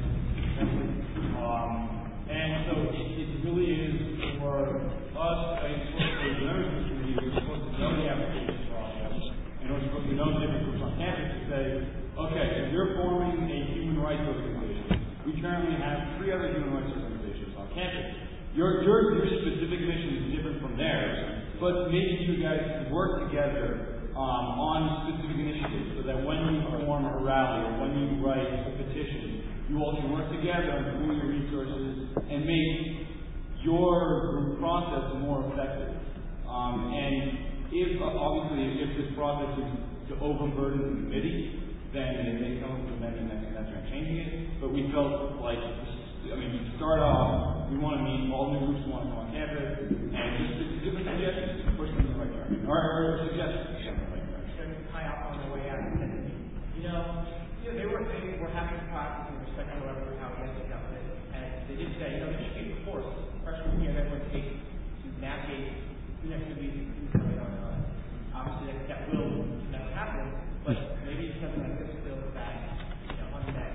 and so it really is for us, for the members of the committee, we're supposed to know the application process, and we're supposed to know the different groups on campus to say, okay, if you're forming a human rights organization, we currently have 3 other human rights organizations on campus. Your specific mission is different from theirs, but maybe you guys can work together on specific initiatives so that when you form a rally or when you write a petition, you all can work together and pool your resources and make your group process more effective. And if, obviously, if this process is to overburden the committee, then it may come up with an amendment that's changing it. But we felt like, to start off, we want to meet all new groups who want to come on campus and just give us suggestions to push them in the right direction. Or suggestions in the right direction. High up on the way out. They were having classes in respect to how we ended up with it. And they did say, there should be a course freshman year that would take to navigate student activities and things going on. Obviously, that will never happen, but maybe something like this fills that unmet.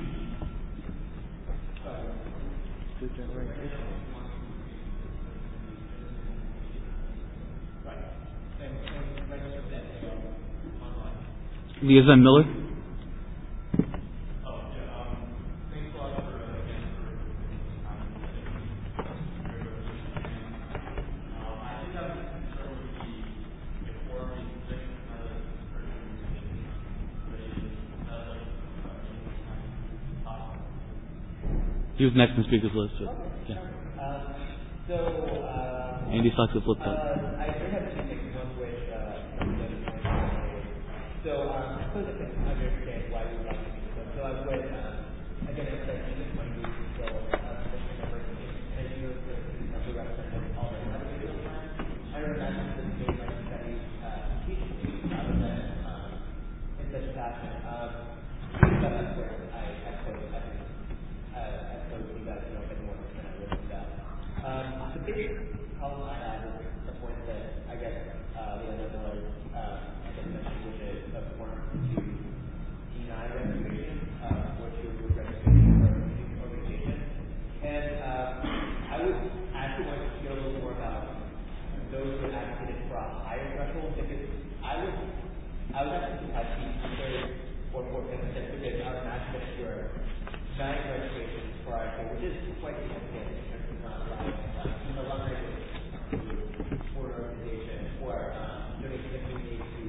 Right. And register that online. Liaison Miller. He was next in speaker's list. So, yeah. Andy Sachs is looked up. I do have 2 things. One which so I suppose I can understand why we would like to do this. So I would again I said this one group so and you represent all the other people. I remember this being like study teaching rather than in such a fashion. That's where I suppose you guys know a bit more than I would about. The big problem I have is the point that I guess Leonardo Miller mentioned, which is a form to deny registration, which you would registration for an organization. And I would actually want to hear a little more about those who advocated for a higher threshold, because I would actually have seen 2/3 or 4/5 because I would imagine that if you're denying registration for our school, which is quite significant in terms of not allowing alumni for an organization or doing the community to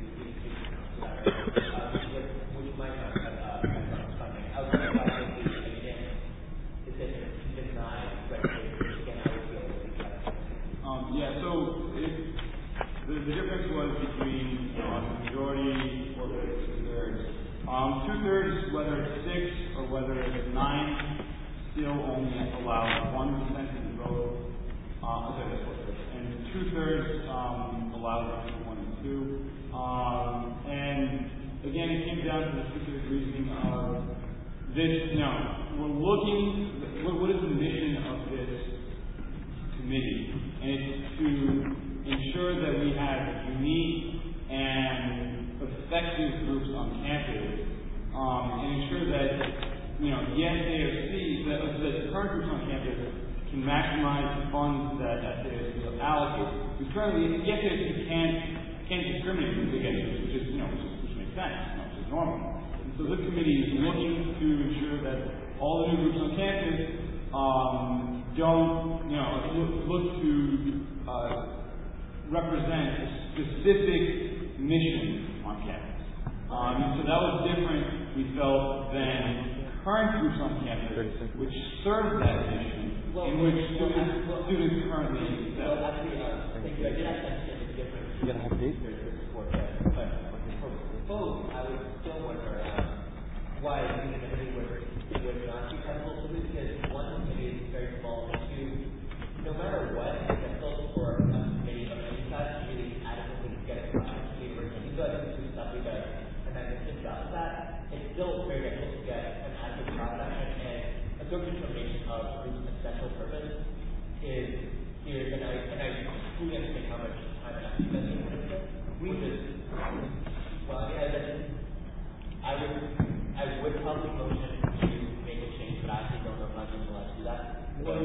which might not have funding. I would say why would be again decision to deny registration. Again, I would feel really yeah, so the difference was between majority or 2/3. 2/3, whether it's 6 or whether it's 9, still only allows 1% to vote. And 2/3 allows 1 and 2. And again, it came down to the specific reasoning of this. We're looking. What is the mission of this committee? And it's to ensure that we have unique and effective groups on campus, and ensure that yes, AFC, that the current groups on campus can maximize the funds that AFC will allocate. Because currently, yes, AFC can't discriminate against groups, which makes sense, which is normal. And so this committee is looking to ensure that all the new groups on campus don't look to represent a specific mission on campus. So that was different, we felt, than current groups on campus, which serve that mission, in which students currently excel. Well, actually, I did have to different. You gotta have a date? For both, I would still wonder why the committee would not be credible to this, because one, committee is very small, and 2, no matter what, it's still for a committee of any size to really adequately get it across the university. So I think this is something that, and I think just that, it's still very difficult to get an adequate cross-section, and a good determination of groups' essential purpose is, and I fully understand how much time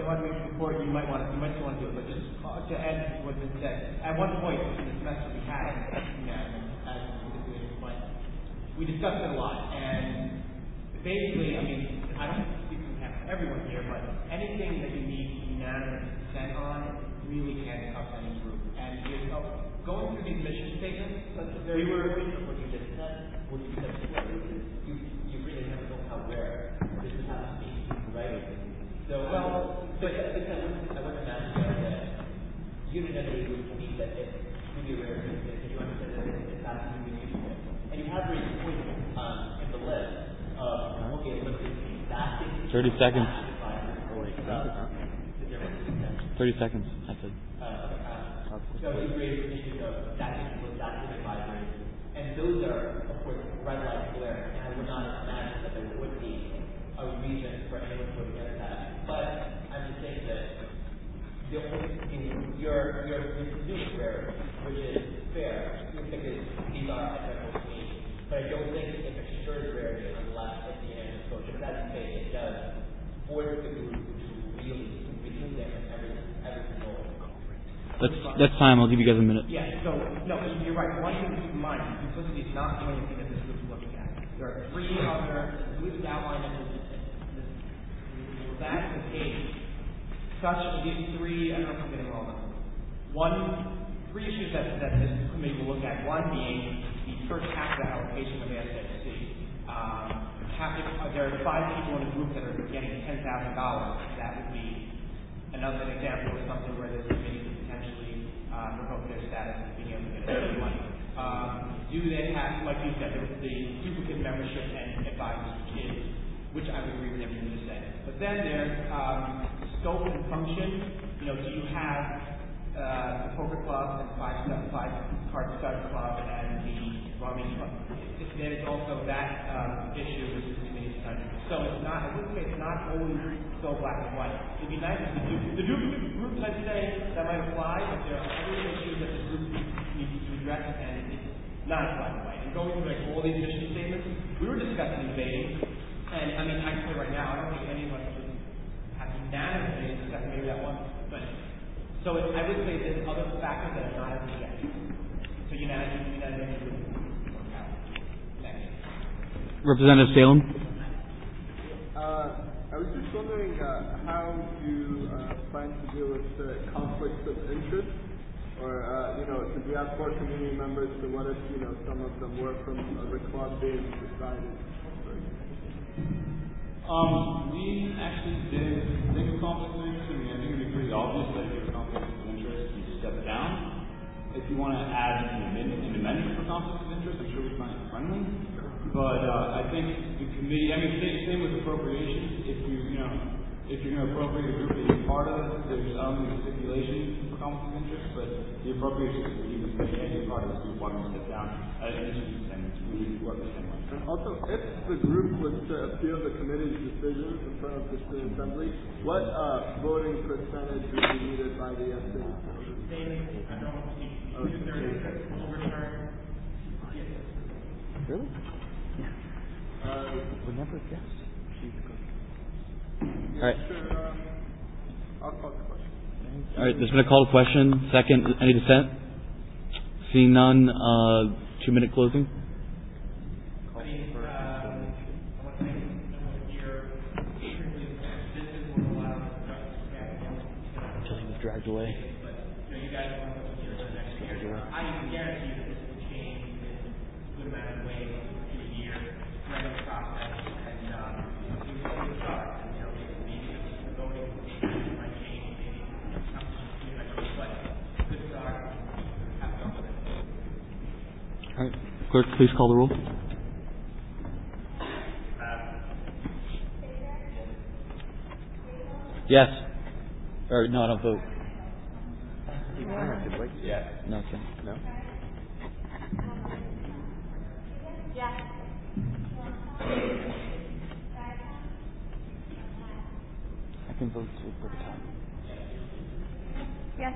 want to make a report, you might still want to do it. But just to add what's been said, at one point in the semester we had, we discussed it a lot, and basically, I mean, I don't think we have everyone here, but anything that you need unanimous consent on really can help any group. And going through these mission statements, we were what you just said, you really never know how rare this is how to be, right? So, well, but I wouldn't imagine that unanimity would mean that it's really rare because you understand that it's not really useful. And you have raised points in the list of, okay, let's see, fasting. 30 seconds. 30 seconds, I said. So you raised issues of fasting advisories. And those are, of course, red light glare. And I would not imagine that there would be a reason for anyone to go against that. But I'm just saying that the only thing you're doing rare, which is fair, because these are identical to me. But I don't think it assures rarity unless it's the end approach. If that's the case, it does force the group to really examine every single. That's time. I'll give you guys a minute. Yeah, so, no, you're right. One thing to keep in mind, simplicity is not the only thing that this group is looking at. There are three other, we've outlined in that's the case. Such these three, I don't know if I'm getting all of them. Three issues that this committee will look at. One being the per capita allocation of ASSC. There are 5 people in the group that are getting $10,000. That would be another example of something where this committee could potentially revoke their status as being able to get any money. Do they have, like you said, the duplicate membership and advisors for kids, which I would agree with everything you said. But then there's scope and function. Do you have the poker club and 5-card stud club and the drumming club? There's also that issue which is committee study. So it's not, I wouldn't say it's not always so black and white. It'd be nice if the groups I'd say that might apply, but there are other issues that the group needs to address, and it's not black and white. And going through like all these mission statements, we were discussing debating, and I mean, I can say right now, I don't think anyone would have unanimously except maybe that one. But so I would say there's other factors that are not as objective. So unanimity would work out. Next. Representative Salem. I was just wondering how you plan to deal with the conflicts of interest, or because we have 4 community members, so what if some of them were from the club being decided? We actually did think of conflict of interest. I mean, I think it'd be pretty obvious that if you have conflict of interest, you step down. If you want to add an amendment for conflict of interest, I'm sure we find it friendly. But I think the committee, I mean, same with appropriations. If you're going to appropriate a group that you're part of, there's a stipulation for conflict of interest, but the appropriations would even say, hey, you're part of this group, why don't you step down? I think this is the same. We work the same way. And also, if the group was to appeal the committee's decision in front of the student assembly, what voting percentage would be needed by the SAs? Really? Would never guess. All right. I'll call the question. All right. There's been a call to question. Second, any dissent? Seeing none. 2-minute closing. Until he was dragged away. I can guarantee that this will change in a good amount of ways in a year, running the process, and we will start. Maybe the voting might change, maybe something might change, but good start. Have fun with it. All right. Clerk, please call the roll. Yes. Or no, I don't vote. Yeah. No, okay. No? Yes. I can vote for the time. Yes.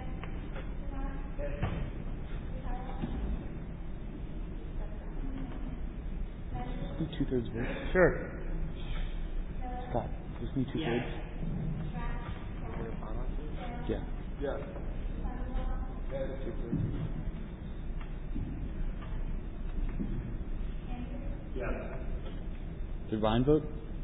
Just need 2/3 vote. Sure. Scott, just need 2/3. Yeah. Yes. Yes. Yes. Did Ryan vote?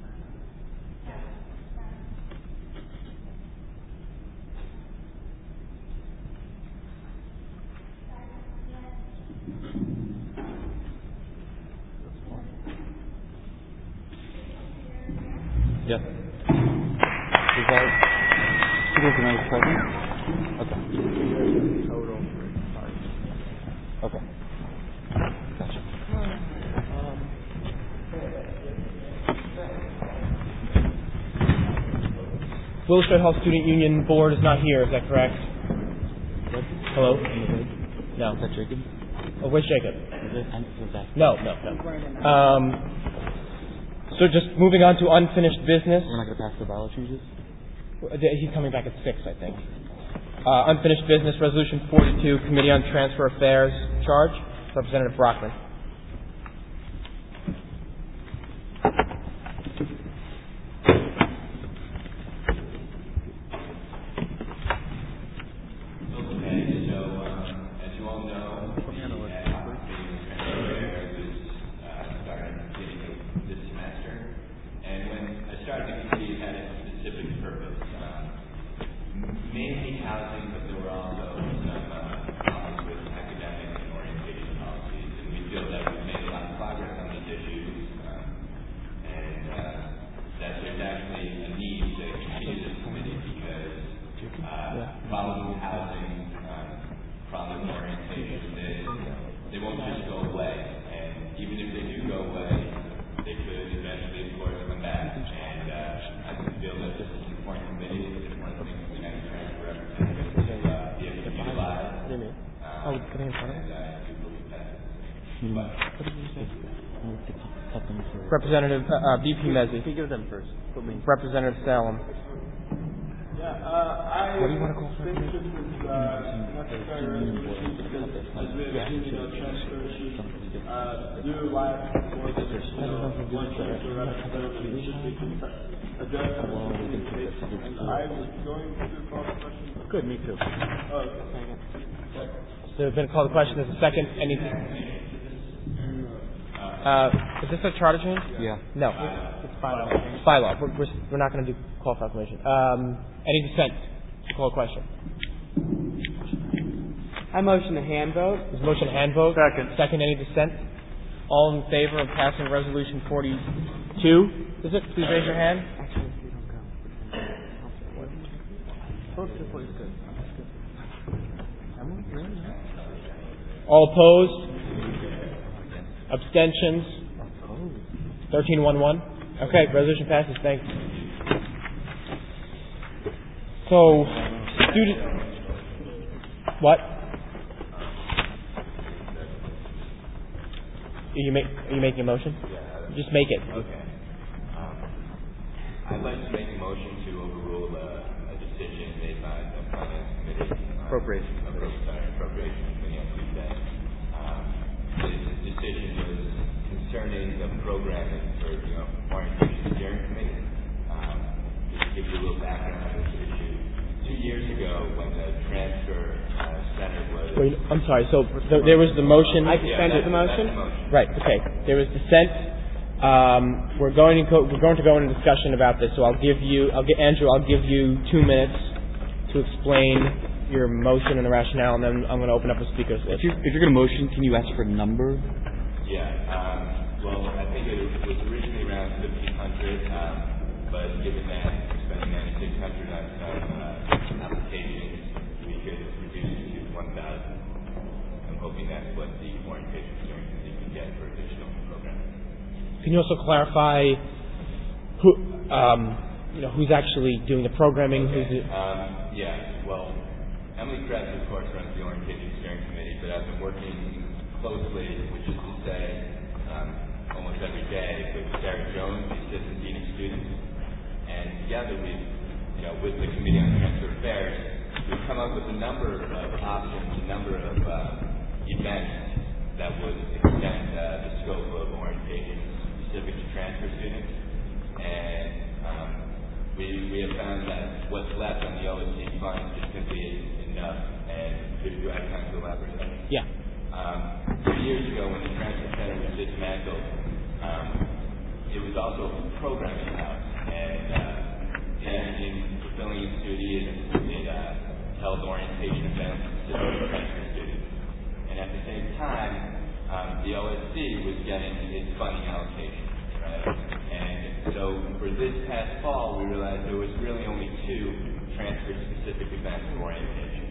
Yes. Is that who was another present? Okay. Total. Sorry. Okay. Gotcha. Wilshire Health Student Union Board is not here, is that correct? Hello? No. Is that Jacob? Oh, where's Jacob? No. So just moving on to unfinished business. We're not going to pass the ballot changes? He's coming back at 6, I think. Unfinished business, Resolution 42, Committee on Transfer Affairs charge. Representative Brockman. Mainly housing, but there were also some problems with academic and orientation policies, and we feel that we've made a lot of progress on these issues, and that there's actually a need to continue this committee because problems with housing, problems with orientation, they won't just go away, and even if they do go away, they could eventually, of course, come back, and I feel that this is an important committee. It's one of the things we have to try to represent to be able to utilize. Representative VP Mezzi. Give them first. Representative Salem. I What do you want to call for? think this is necessary resolution because as we have seen, transfer issues do last more than one year to representative and should be addressed on a continuous basis. And I was going to call the question. Good, me too. Oh, okay. So there's been a call to question. There's a second. Anything? Is this a charter change? Yeah. No. It's bylaw. It's bylaw. We're not going to do call for acclamation. Any dissent? Call a question. I motion to hand vote. Is motion hand vote? Second. Any dissent? All in favor of passing Resolution 42? Is it? Please raise your hand. Actually, if you don't go. Good. All opposed? Abstentions? 13-1-1. Okay, resolution passes. Thanks. So, student. What? Are you making a motion? Just make it. Okay. I'd like to make a motion to overrule a decision made by the Finance Committee. Appropriations Committee on Tuesday. The decision was concerning the programming for orientation steering committee. Just to give you a little background on this issue. 2 years ago, when the transfer center was... Wait, I'm sorry. So there was the motion. I suspended the motion. Right. Okay. There was dissent. We're going to go into discussion about this. So Andrew. I'll give you 2 minutes to explain your motion and the rationale, and then I'm going to open up a speakers list. If you're going to motion, can you ask for a number? Yeah. Well, I think it was originally around 1,500, but given that we're spending 9,600 on some applications, we could reduce it to 1,000. I'm hoping that's what the orientation steering committee can get for additional programming. Can you also clarify who's actually doing the programming? Okay. Well, Emily Krebs, of course, runs the orientation steering committee, but I've been working closely, which is to say, almost every day, with Sarah Jones, the assistant dean of students, and together with the Committee on Transfer Affairs, we've come up with a number of options, a number of events that would extend the scope of orientation specific to transfer students. And we have found that what's left on the OSC funds just simply isn't enough. And could you have time to elaborate on that? Yeah. 2 years ago, when the transfer center was dismantled, it was also a programming house, and in fulfilling its duty, it held orientation events to transfer students. And at the same time, the OSC was getting its funding allocation, right? And so for this past fall, we realized there was really only 2 transfer-specific events for orientation.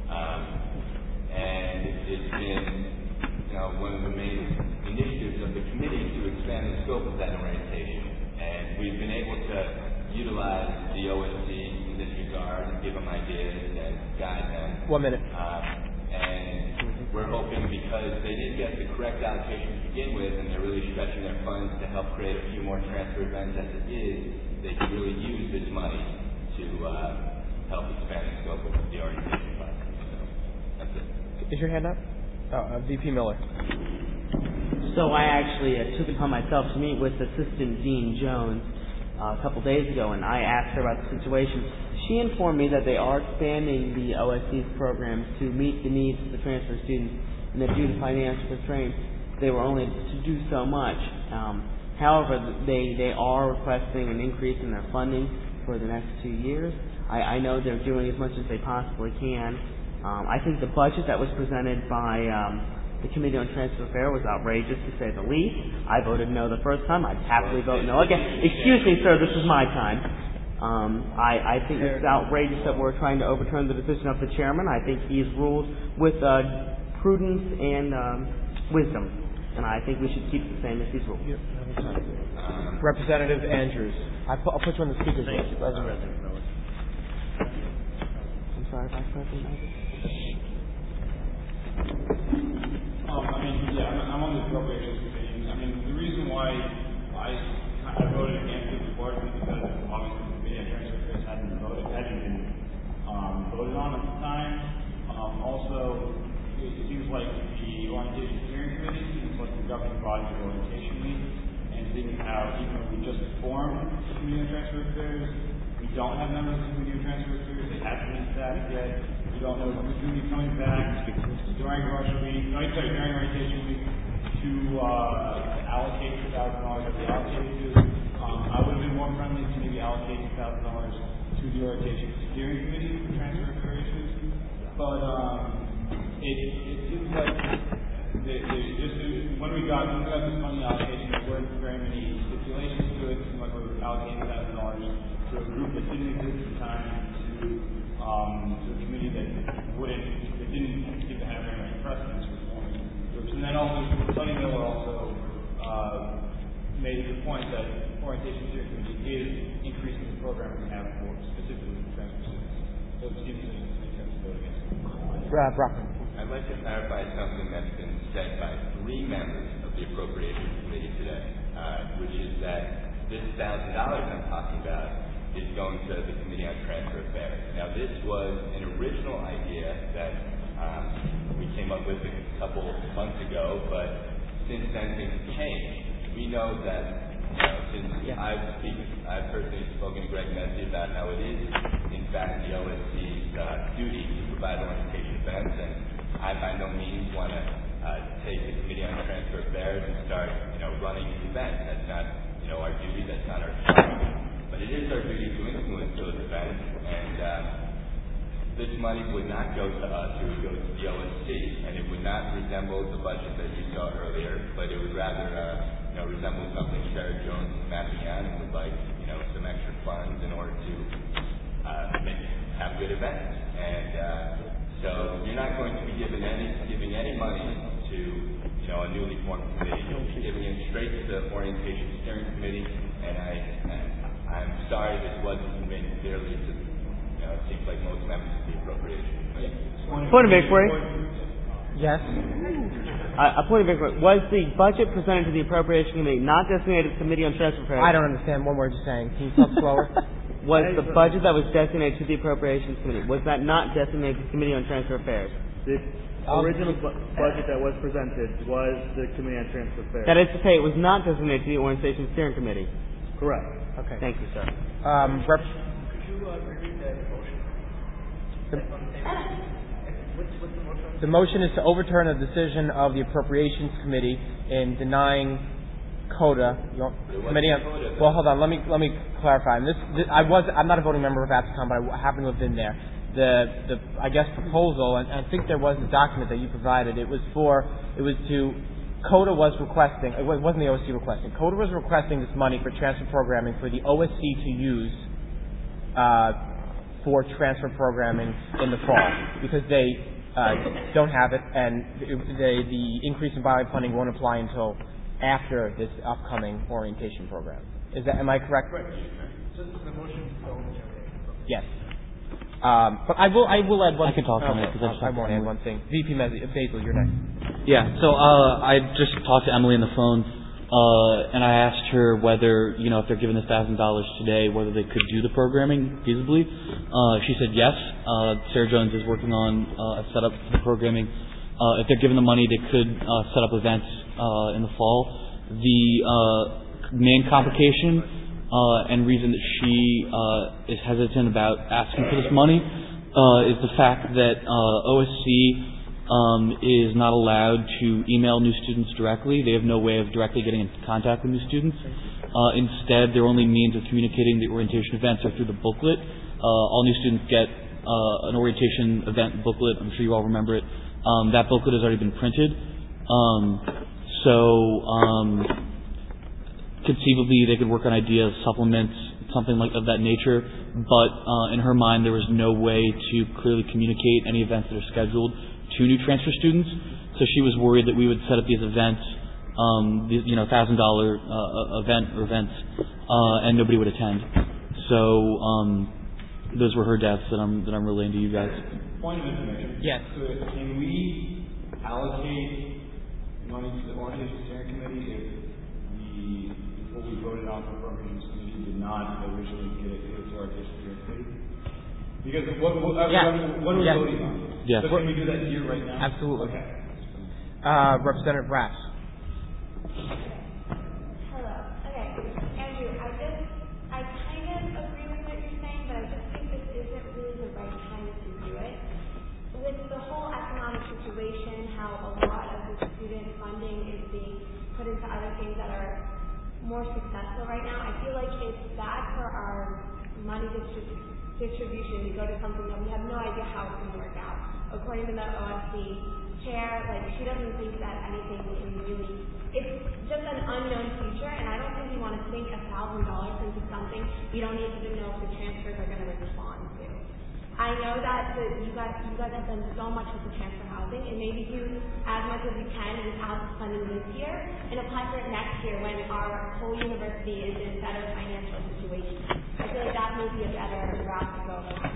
And it's been, one of the main initiatives of the committee to expand the scope of that orientation. And we've been able to utilize the OSC in this regard and give them ideas and guide them. 1 minute. And we're hoping, because they didn't get the correct allocation to begin with, and they're really stretching their funds to help create a few more transfer events as it is, they can really use this money to help expand the scope of the orientation process. So that's it. Is your hand up? VP Miller. So I actually took it upon myself to meet with Assistant Dean Jones a couple days ago, and I asked her about the situation. She informed me that they are expanding the OSC's programs to meet the needs of the transfer students, and that due to financial constraints, they were only to do so much. However, they are requesting an increase in their funding for the next 2 years. I know they're doing as much as they possibly can. I think the budget that was presented by the Committee on Transfer Affairs was outrageous, to say the least. I voted no the first time. I'd happily vote no again. Excuse me, sir, this is my time. I think it's outrageous that we're trying to overturn the decision of the chairman. I think he's ruled with prudence and wisdom, and I think we should keep it the same as he's ruled. Representative Andrews. I'll put you on the speaker's list. I'm sorry, Vice President Andrews. I'm on the appropriations committee. The reason why I voted against it before is because obviously the Committee on Transfer Affairs hadn't been voted on at the time. Also, it seems like the Orientation Steering Committee seems like the governing body of the Orientation Week, and seeing how even though we just formed the Committee on Transfer Affairs, we don't have members of the Committee on Transfer Affairs. They haven't been staffed yet. We don't know who's going to be coming back during orientation week to allocate $2,000 that we allocated to. I would have been more friendly to maybe allocate $2,000 to the Orientation Steering Committee for transfer affairs issues. But it seems like when we got this money allocation, there weren't very many stipulations to it. It seemed like we were allocating $1,000 to a group that didn't exist at the time, to a committee that didn't seem to have very much precedence for forming groups. And then also, Tony Miller also made the point that Orientation Steering Committee is increasing the program we have for specifically for transfer students. So it seems to make sense to vote against it. Brockman. I'd like to clarify something that's been said by 3 members of the Appropriations Committee today, which is that this $1,000 I'm talking about is going to the Committee on Transfer Affairs. Now, this was an original idea that we came up with a couple months ago, but since then things have changed. We know that, since I've personally spoken to Greg Messi about how it is, in fact, the OSC's duty to provide orientation events, and I by no means want to take the Committee on Transfer Affairs and start, running events. That's not, our duty. That's not our job. But it is our duty to influence those events, and this money would not go to us, it would go to the OSC, and it would not resemble the budget that you saw earlier, but it would rather resemble something Sarah Jones is mapping out and would like, some extra funds in order to have good events. And so you're not going to be giving any money to a newly formed committee. You'll be giving it straight to the Orientation Steering Committee, and I'm sorry this wasn't conveyed clearly to, it seems like most members of the Appropriations Committee. Point of inquiry. Yes. A point of inquiry. Was the budget presented to the Appropriations Committee not designated to the Committee on Transfer Affairs? I don't understand one word you're saying. Can you talk slower? Was the budget that was designated to the Appropriations Committee, was that not designated to the Committee on Transfer Affairs? The original budget that was presented was the Committee on Transfer Affairs. That is to say, it was not designated to the Orientation Steering Committee. Correct. Okay. Thank you, sir. Could you repeat the motion? What's the motion? The motion is to overturn a decision of the Appropriations Committee in denying CODA. Well, hold on. Let me clarify. I'm not a voting member of APSCOM, but I happen to have been there. The proposal, and I think there was a document that you provided. CODA was requesting. It wasn't the OSC requesting. CODA was requesting this money for transfer programming for the OSC to use for transfer programming in the fall because they don't have it, and the increase in BioLite funding won't apply until after this upcoming orientation program. Am I correct? Right. So the motion is to overturn. Yes. But I will add one. I can talk on it because I won't add one thing. VP Basil, you're next. Yeah. So I just talked to Emily on the phone, and I asked her whether if they're given this $1,000 today, whether they could do the programming feasibly. She said yes. Sarah Jones is working on a setup for the programming. If they're given the money, they could set up events in the fall. The main complication and reason that she is hesitant about asking for this money is the fact that OSC is not allowed to email new students directly. They have no way of directly getting in contact with new students. Instead, their only means of communicating the orientation events are through the booklet. All new students get an orientation event booklet. I'm sure you all remember it. That booklet has already been printed. Conceivably, they could work on ideas, supplements, something of that nature. But in her mind, there was no way to clearly communicate any events that are scheduled to new transfer students. So she was worried that we would set up these events, $1,000 events, and nobody would attend. So those were her doubts that I'm relaying to you guys. Point of information. Yes. So can we allocate money to the Orientation Steering Committee if what we voted on for Appropriations Committee did not originally get it to our district steering committee? Because what are we voting on? Yes. So can we do that here right now? Absolutely. Okay. Representative Raps. Hello. Okay. Andrew, I kind of agree with what you're saying, but I just think this isn't really the right time to do it. With the whole economic situation, how a lot of the student funding is being put into other things that are more successful right now, I feel like it's bad for our money distribution to go to something that we have no idea how it's going to work out. According to the OSC chair, she doesn't think that anything can really, it's just an unknown future, and I don't think we want to sink $1,000 into something we don't even know if the transfers are going to respond to. I know that you guys have done so much with the transfer housing, and maybe do as much as you can without the funding this year, and apply for it next year when our whole university is in a better financial situation. I feel like that may be a better route to go.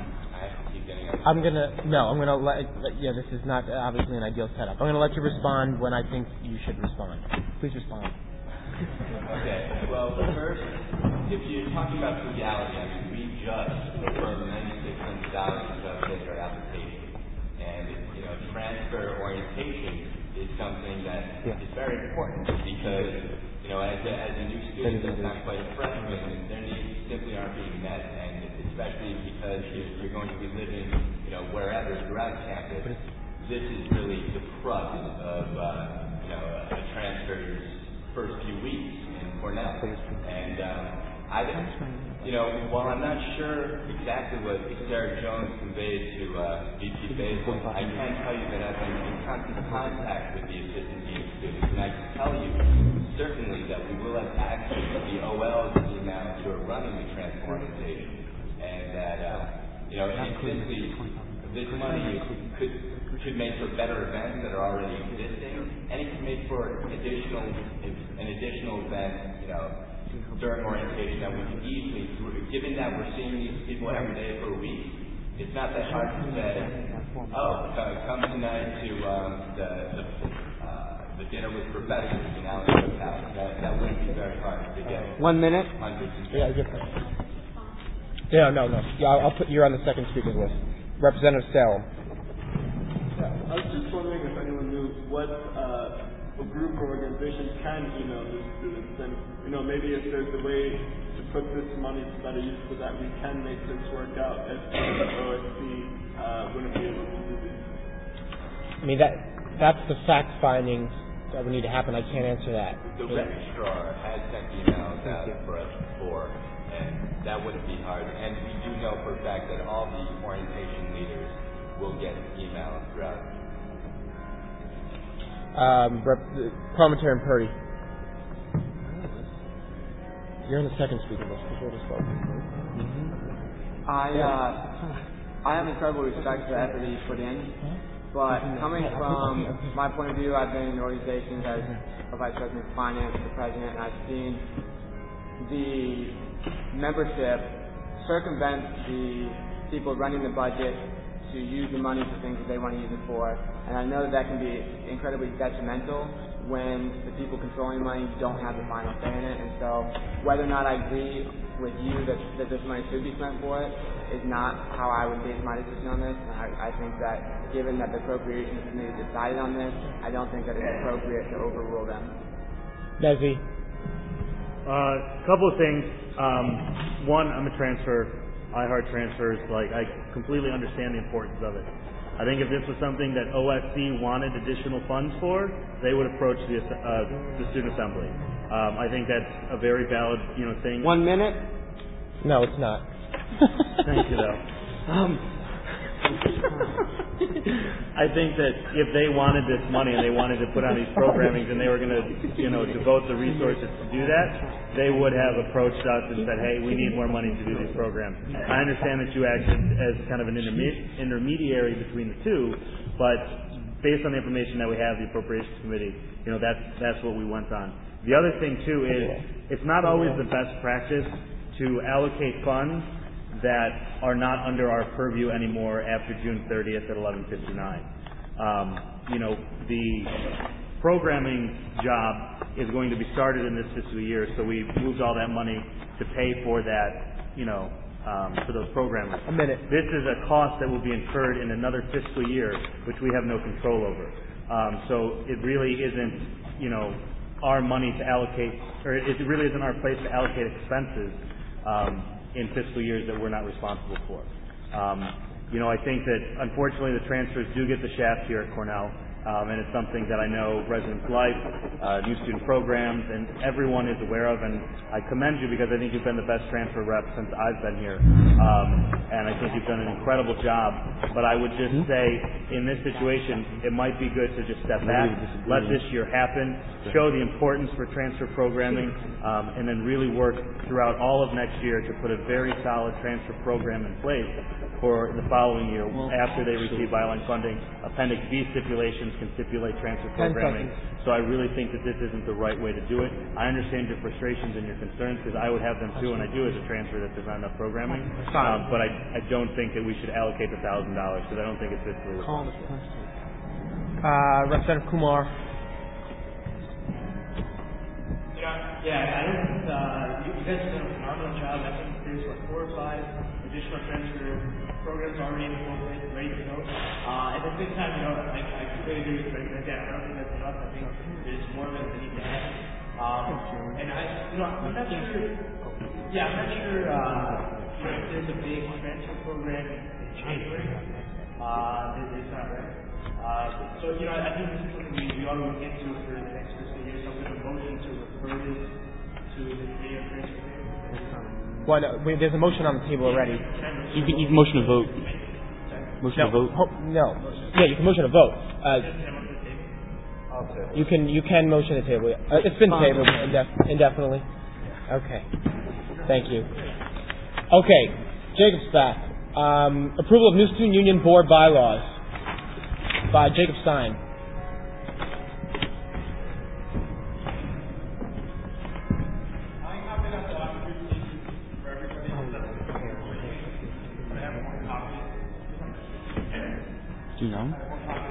This is not obviously an ideal setup. I'm going to let you respond when I think you should respond. Please respond. Okay. Well, first, if you're talking about frugality, we just confirmed $9,600 to update our application. And, transfer orientation is something that is very important because, as a new student that's not quite a freshman, their needs simply aren't being met. And especially because you're going to be living, wherever throughout campus, this is really the crux of, a transfer's first few weeks in Cornell. And while I'm not sure exactly what Sarah Jones conveyed to VP Basil, I can tell you that I've been in constant contact with the assistant dean students, and I can tell you certainly that we will have access to the OLs emails who are running the transfer organization, and that this money could make for better events that are already existing, and it can make for an additional event, during orientation that we can easily, given that we're seeing these people every day for a week, it's not that hard to say, come tonight to the dinner with professors in Alex's house. That wouldn't be very hard to get. 1 minute. Hundreds of No. Yeah, I'll put you on the second speaker list. Representative Salem. I was just wondering if anyone knew what a group or organization can email these students, and maybe if there's a way to to put this money to better use so that we can make this work out if OSC wouldn't be able to do this? I mean, that's the fact findings that would need to happen. I can't answer that. The registrar has sent emails out for us before, and that wouldn't be hard. And we do know for a fact that all the orientation leaders will get emails throughout. Parliamentarian Purdy. You're on the second speaker list. I have incredible respect for the effort that you put in, but coming from my point of view, I've been in organizations as a vice president of finance, the president, and I've seen the membership circumvent the people running the budget to use the money for things that they want to use it for, and I know that can be incredibly detrimental when the people controlling money don't have the final say in it. And so whether or not I agree with you that this money should be spent for it is not how I would base my decision on this. And I think that given that the Appropriations Committee decided on this, I don't think that it's appropriate to overrule them. Desi. Couple of things. One, I'm a transfer. I heart transfers. I completely understand the importance of it. I think if this was something that OSC wanted additional funds for, they would approach the student assembly. I think that's a very valid, thing. 1 minute? No, it's not. Thank you, though. I think that if they wanted this money and they wanted to put on these programmings and they were going to, devote the resources to do that, they would have approached us and said, hey, we need more money to do these programs. I understand that you acted as kind of an intermediary between the two, but based on the information that we have, the Appropriations Committee, that's what we went on. The other thing, too, is it's not always the best practice to allocate funds that are not under our purview anymore after June 30th at 11:59. The programming job is going to be started in this fiscal year, so we moved all that money to pay for that, for those programmers. A minute. This is a cost that will be incurred in another fiscal year, which we have no control over. So it really isn't, our money to allocate, or it really isn't our place to allocate expenses in fiscal years that we're not responsible for. I think that unfortunately the transfers do get the shaft here at Cornell, and it's something that I know residents like, new student programs, and everyone is aware of, and I commend you because I think you've been the best transfer rep since I've been here, and I think you've done an incredible job, but I would just say in this situation it might be good to just step back, let this year happen, show the importance for transfer programming, and then really work throughout all of next year to put a very solid transfer program in place for the following year after they receive byline funding. Appendix B stipulations can stipulate transfer programming. So I really think that this isn't the right way to do it. I understand your frustrations and your concerns because I would have them too, and I do as a transfer that there's not enough programming. But I don't think that we should allocate the $1,000 because I don't think it's fiscally responsible. Representative Kumar. Yeah, I think you guys have done a phenomenal job. I think there's 4 or 5 additional transfer programs already in the book, ready to go. At the same time, I completely agree with President Dan. I don't think that's enough. I think there's more of it that need to happen. And I'm not sure. Yeah, I'm not sure. If there's a big transfer program in January. It's not right. So I think this is something we ought to look into for the next fiscal year. So I'm going to motion to refer this to the committee on transfer. Well, there's a motion on the table already. You can motion to vote. Motion to vote? No. Yeah, you can motion to vote. You can motion to table. It's been tabled indefinitely. Okay. Thank you. Okay. Jacob Spath. Approval of new student union board bylaws by Jacob Stein. Do you know? No.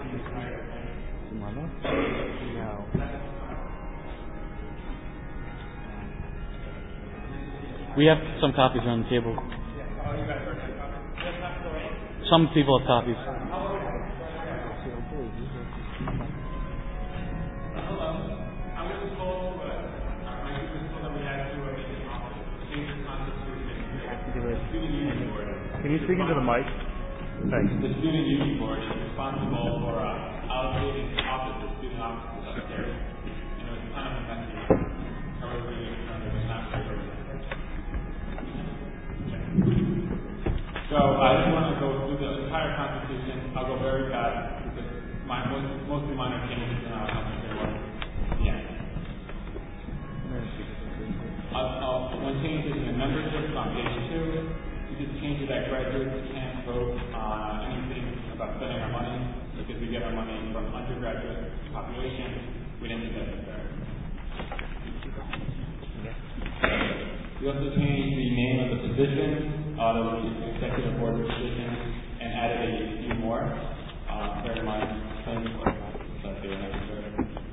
We have some copies on the table. Some people have copies. Can you speak into the mic? Thanks. The student union board is responsible for allocating student offices upstairs. And it was kind of a messy. However, it was not very good. So I just want to go through the entire Constitution. I'll go very fast because mostly minor changes and I'll concentrate on the end. One change is in the membership on page 2. We just changed it that graduates can't vote on anything about spending our money because we get our money from undergraduate population. We didn't do that before. We also changed the name of the position, the executive board position, and added a few more. Bear in mind, that they were necessary.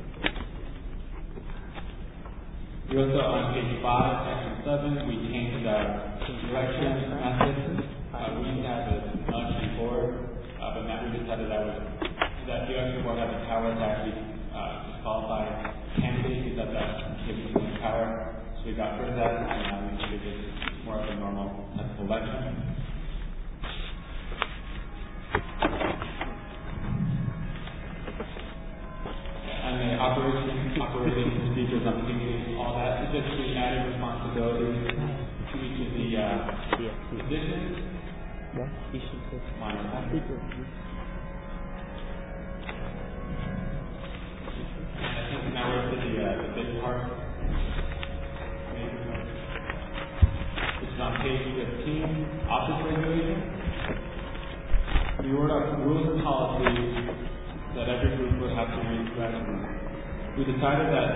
We also, on page 5, section 7, we changed the election method. We used to have the election board, but now we decided that the election board had the power to actually disqualify candidates. We thought that gives us more power, so we got rid of that, and now we treat it more of a normal type of election. And the operating procedures on communities, all that, is just the added responsibility to each of the positions. Now we're to the big part. This is on page 15, office regulation. We wrote up rules and policies that every group would have to read gradually. We decided that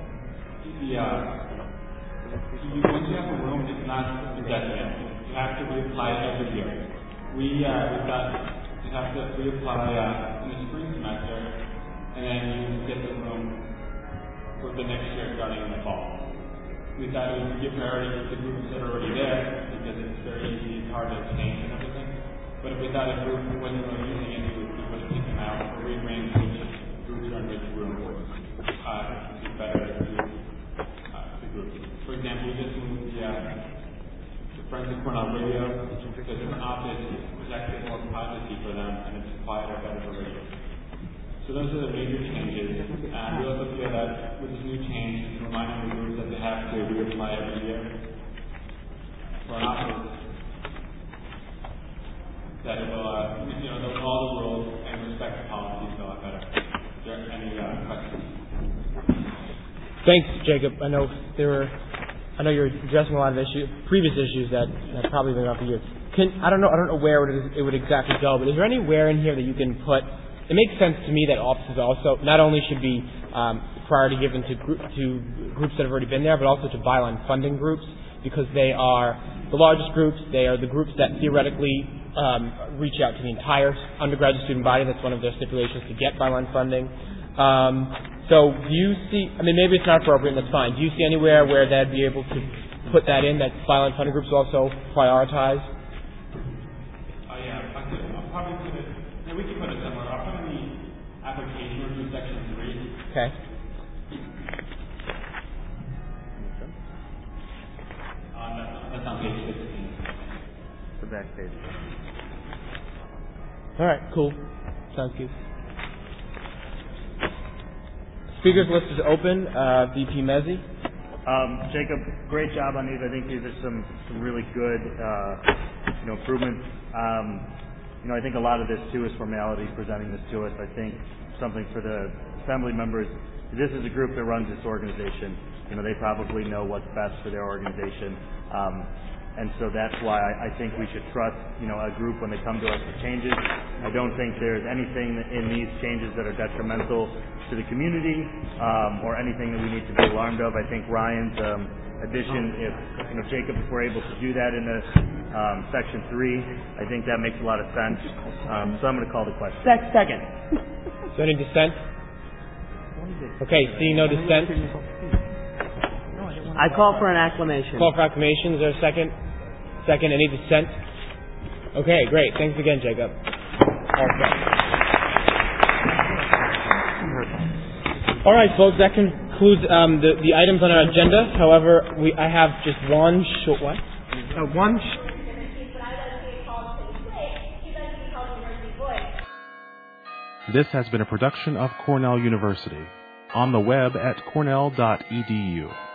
once you have a room, it's not indefinite. You have to reapply every year. We thought you have to reapply in the spring semester, and then you get the room for the next year starting in the fall. We thought we would give priority to the groups that are already there because it's very easy, it's hard to change and everything. But if we thought a group wasn't really using it, we would take them out or rearrange which groups are in which room to be better to the groups. For example, we just moved the Friends of Cornell Radio because in the office was actually more privacy for them and it's quieter, better for radio. So those are the major changes. We also feel that with this new change, reminding the groups that they have to reapply every year for an office, that it will, they'll follow the rules and respect the policies a lot better. Is there any questions? Thanks, Jacob. I know you're addressing a lot of previous issues that have probably been up for years. I don't know where it would exactly go, but is there anywhere in here that you can put? It makes sense to me that offices also not only should be priority given to groups that have already been there, but also to byline funding groups because they are the largest groups. They are the groups that theoretically reach out to the entire undergraduate student body. That's one of their stipulations to get byline funding. So do you see, maybe it's not appropriate, and that's fine. Do you see anywhere where they'd be able to put that in, that byline funding groups also prioritize? I'll probably put it, we can put it somewhere. I'll put in the application review section 3. Okay. That's on page 16. The back page. All right, cool. Sounds good. Speakers list is open. VP Mezzi. Jacob, great job on these. I think these are some really good improvements. I think a lot of this too is formality presenting this to us. I think something for the assembly members. This is a group that runs this organization. They probably know what's best for their organization. And so that's why I think we should trust, a group when they come to us for changes. I don't think there's anything in these changes that are detrimental to the community or anything that we need to be alarmed of. I think Ryan's addition, if Jacob, if we're able to do that in section 3, I think that makes a lot of sense. So I'm going to call the question. Second. Is there any dissent? Okay, seeing no dissent. I call for an acclamation. Call for acclamation. Is there a second? Second. Any dissent? Okay, great. Thanks again, Jacob. All right, folks. That concludes the items on our agenda. However, I have just one short one. This has been a production of Cornell University. On the web at cornell.edu.